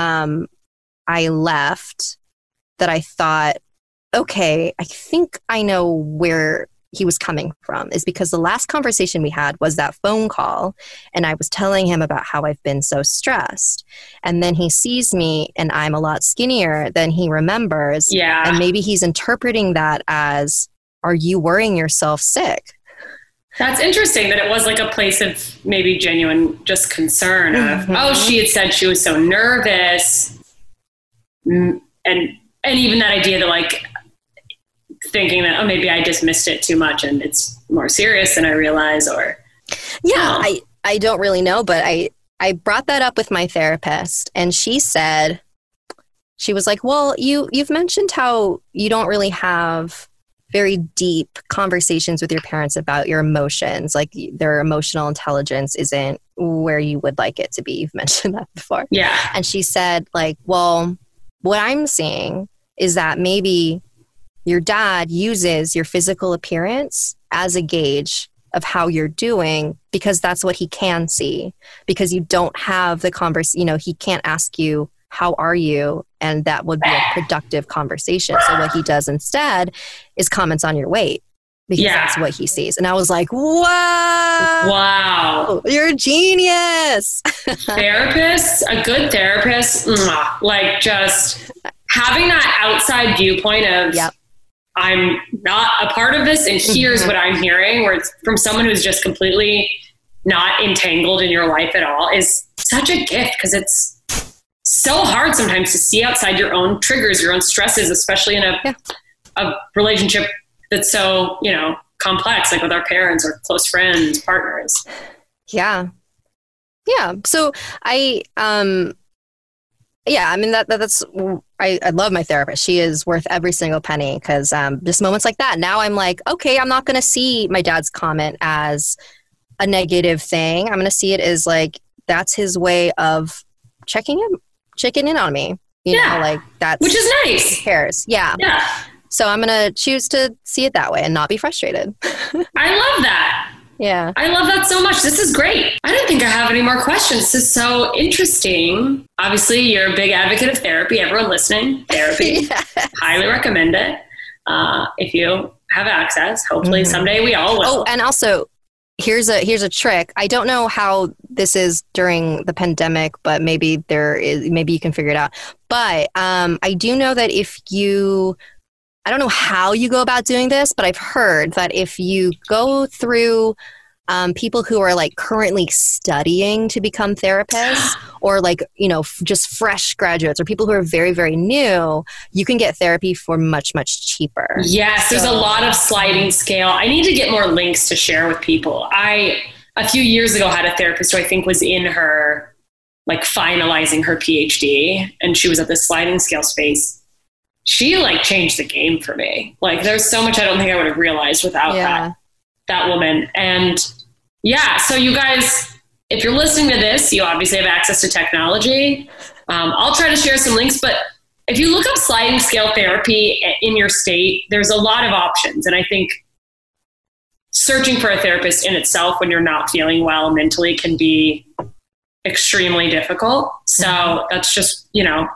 I left that I thought, okay, I think I know where he was coming from, is because the last conversation we had was that phone call and I was telling him about how I've been so stressed, and then he sees me and I'm a lot skinnier than he remembers. Yeah. And maybe he's interpreting that as, are you worrying yourself sick? That's interesting that it was a place of maybe genuine just concern of, oh, she had said she was so nervous. And even that idea that thinking that, oh, maybe I dismissed it too much and it's more serious than I realize, or. Yeah, I don't really know, but I brought that up with my therapist and she was like, well, you've mentioned how you don't really have very deep conversations with your parents about your emotions. Their emotional intelligence isn't where you would like it to be. You've mentioned that before. Yeah. And she said well, what I'm seeing is that maybe your dad uses your physical appearance as a gauge of how you're doing because that's what he can see, because you don't have the he can't ask you, how are you? And that would be a productive conversation. So what he does instead is comments on your weight, because that's what he sees. And I was like, wow, you're a genius. Therapists, a good therapist, like just having that outside viewpoint of, I'm not a part of this, and here's what I'm hearing, where it's from someone who's just completely not entangled in your life at all, is such a gift, because it's so hard sometimes to see outside your own triggers, your own stresses, especially in a relationship that's so, complex, like with our parents or close friends, partners. Yeah. Yeah. So I love my therapist. She is worth every single penny, because just moments like that. Now I'm like, okay, I'm not going to see my dad's comment as a negative thing. I'm going to see it as like, that's his way of checking in on me. You know, like that's, which is nice. Who cares? Yeah. So I'm going to choose to see it that way and not be frustrated. I love that. Yeah. I love that so much. This is great. I don't think I have any more questions. This is so interesting. Obviously, you're a big advocate of therapy. Everyone listening, therapy. Highly recommend it. If you have access, hopefully someday we all will. Oh, and also, here's a trick. I don't know how this is during the pandemic, but maybe you can figure it out. But I do know that I don't know how you go about doing this, but I've heard that if you go through people who are like currently studying to become therapists, or like, just fresh graduates, or people who are very, very new, you can get therapy for much, much cheaper. Yes, there's a lot of sliding scale. I need to get more links to share with people. A few years ago, had a therapist who I think was in her, like, finalizing her PhD, and she was at the sliding scale space. She like changed the game for me. Like, there's so much I don't think I would have realized without that woman. And so you guys, if you're listening to this, you obviously have access to technology. I'll try to share some links, but if you look up sliding scale therapy in your state, there's a lot of options. And I think searching for a therapist in itself when you're not feeling well mentally can be extremely difficult. So that's just,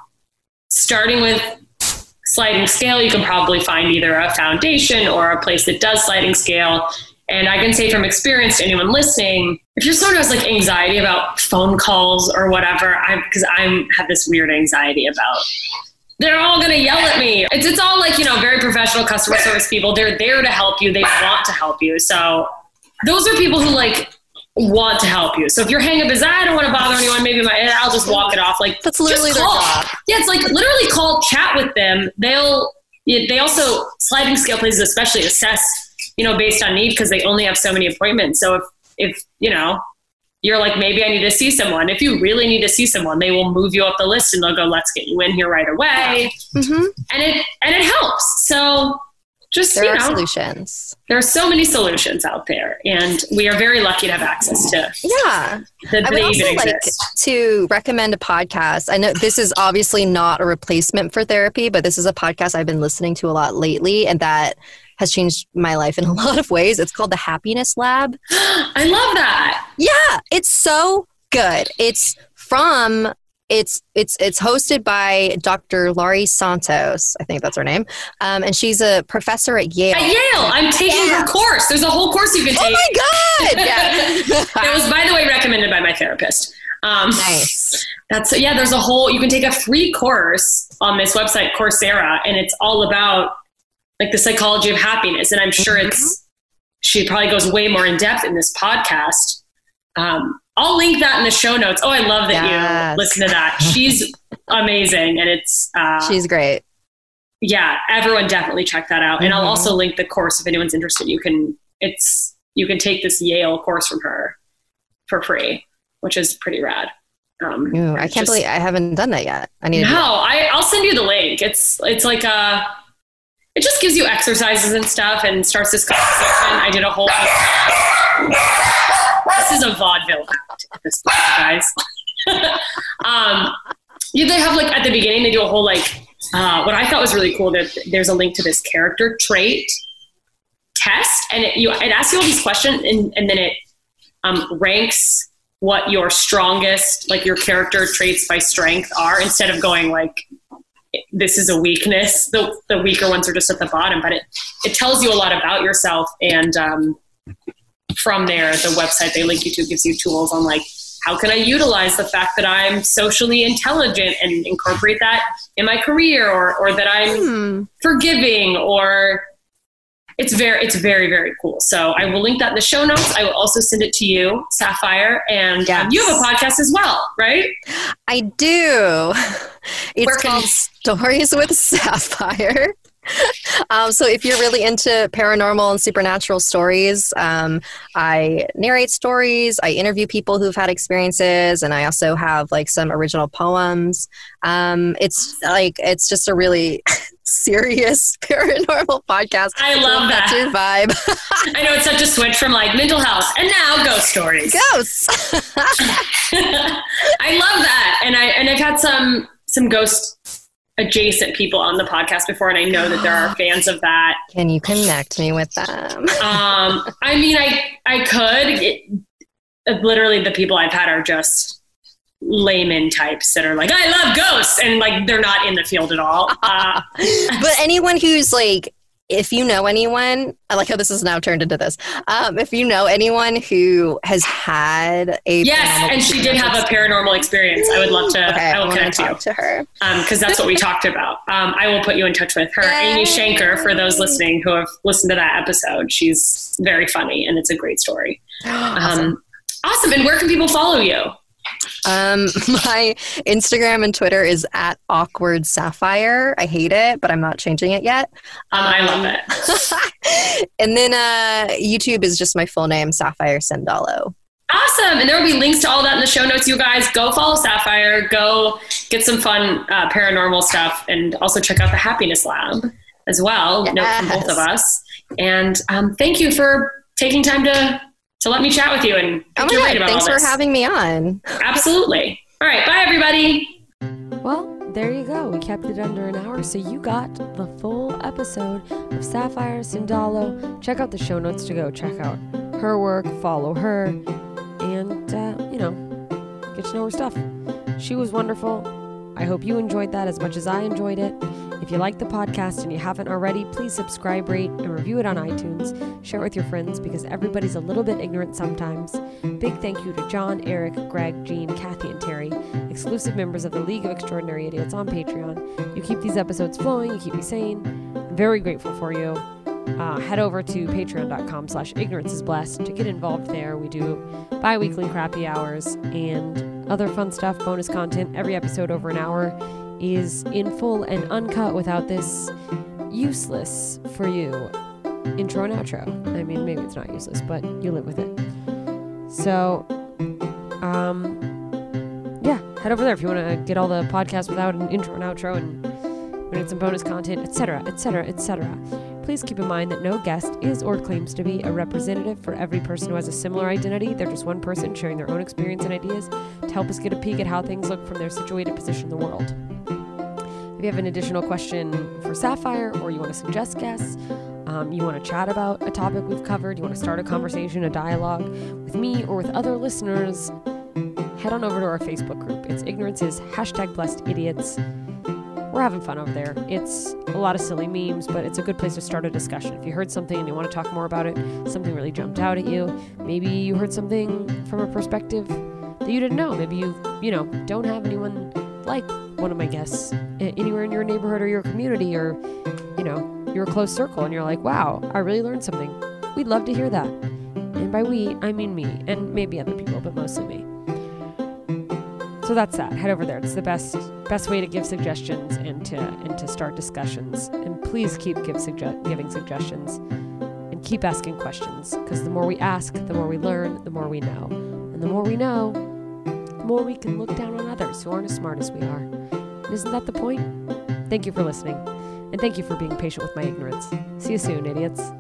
starting with sliding scale, you can probably find either a foundation or a place that does sliding scale. And I can say from experience to anyone listening, if you're someone who has like anxiety about phone calls or whatever, because I have this weird anxiety about, they're all going to yell at me. It's all like, very professional customer service people. They're there to help you. They want to help you. So those are people who like want to help you. So if your hang up is, I don't want to bother anyone, maybe I'll just walk it off. Like, that's literally their job. Yeah, it's like literally call, chat with them. They also, sliding scale places especially assess, based on need, because they only have so many appointments. So if you're like, maybe I need to see someone. If you really need to see someone, they will move you up the list and they'll go, let's get you in here right away. And it helps. So just, there are solutions. There are so many solutions out there, and we are very lucky to have access to. Yeah. I would also like to recommend a podcast. I know this is obviously not a replacement for therapy, but this is a podcast I've been listening to a lot lately, and that has changed my life in a lot of ways. It's called The Happiness Lab. I love that. Yeah, it's so good. It's hosted by Dr. Laurie Santos. I think that's her name. And she's a professor at Yale. At Yale. I'm taking her course. There's a whole course you can take. Oh my God. Yeah. That was, by the way, recommended by my therapist. Nice. There's you can take a free course on this website, Coursera, and it's all about like the psychology of happiness. And I'm sure she probably goes way more in depth in this podcast. I'll link that in the show notes. Oh, I love that you listen to that. She's amazing. And she's great. Yeah. Everyone definitely check that out. And I'll also link the course if anyone's interested. You can take this Yale course from her for free, which is pretty rad. I can't believe I haven't done that yet. I need to. I'll send you the link. It's like it just gives you exercises and stuff and starts this conversation. I did a whole. This is a vaudeville act at this point, guys. They have like at the beginning they do a whole like what I thought was really cool. That there's a link to this character trait test, and it asks you all these questions, and then it ranks what your strongest, like your character traits by strength are, instead of going like, this is a weakness. The weaker ones are just at the bottom, but it tells you a lot about yourself. And from there, the website they link you to gives you tools on like, how can I utilize the fact that I'm socially intelligent and incorporate that in my career, or that I'm forgiving, or it's very, very cool. So I will link that in the show notes. I will also send it to you, Sapphire. And you have a podcast as well, right? I do. It's called Stories with Sapphire. So if you're really into paranormal and supernatural stories, I narrate stories, I interview people who've had experiences, and I also have like some original poems. It's just a really serious paranormal podcast. I love that. That's your vibe. I know it's such a switch from like mental health and now ghost stories. Ghosts. I love that. And I've had some ghost adjacent people on the podcast before, and I know that there are fans of that. Can you connect me with them? I mean, I could. Literally, the people I've had are just layman types that are like, I love ghosts, and like they're not in the field at all. But anyone who's like, if you know anyone, I like how this is now turned into this. If you know anyone who has had a and she did have a paranormal experience, I would love to. Okay, I will connect you to her because that's what we talked about. I will put you in touch with her, Amy Shanker. For those listening who have listened to that episode, she's very funny and it's a great story. Awesome. And where can people follow you? My Instagram and Twitter is at Awkward Sapphire. I hate it, but I'm not changing it yet. I love it. And then YouTube is just my full name, Sapphire Sindalo. Awesome. And there will be links to all that in the show notes. You guys go follow Sapphire, go get some fun paranormal stuff, and also check out the Happiness Lab as well. Yes. Note from both of us. And thank you for taking time to let me chat with you and pick your brain about all this. Thanks for having me on. Absolutely. All right. Bye, everybody. Well, there you go. We kept it under an hour, so you got the full episode of Sapphire Sindalo. Check out the show notes to go check out her work, follow her, and, get to know her stuff. She was wonderful. I hope you enjoyed that as much as I enjoyed it. If you like the podcast and you haven't already, please subscribe, rate, and review it on iTunes. Share it with your friends because everybody's a little bit ignorant sometimes. Big thank you to John, Eric, Greg, Jean, Kathy, and Terry, exclusive members of the League of Extraordinary Idiots on Patreon. You keep these episodes flowing, you keep me sane. I'm very grateful for you. Head over to patreon.com/ignoranceisblessed to get involved there. We do bi-weekly crappy hours and other fun stuff, bonus content. Every episode over an hour is in full and uncut without this useless for you intro and outro. I mean, maybe it's not useless, but you live with it. So, head over there if you want to get all the podcasts without an intro and outro, and we need some bonus content, etc., etc., etc. Please keep in mind that no guest is or claims to be a representative for every person who has a similar identity. They're just one person sharing their own experience and ideas to help us get a peek at how things look from their situated position in the world. If you have an additional question for Sapphire, or you want to suggest guests, you want to chat about a topic we've covered, you want to start a conversation, a dialogue with me or with other listeners, head on over to our Facebook group. It's Ignorance is #BlessedIdiots. We're having fun over there. It's a lot of silly memes, but it's a good place to start a discussion. If you heard something and you want to talk more about it, something really jumped out at you, maybe you heard something from a perspective that you didn't know. Maybe you don't have anyone like one of my guests anywhere in your neighborhood or your community, or, your close circle, and you're like, wow, I really learned something. We'd love to hear that. And by we, I mean me, and maybe other people, but mostly me. So that's that. Head over there. It's the best way to give suggestions and to start discussions. And please keep giving suggestions and keep asking questions, because the more we ask, the more we learn, the more we know. And the more we know, the more we can look down on others who aren't as smart as we are. And isn't that the point? Thank you for listening. And thank you for being patient with my ignorance. See you soon, idiots.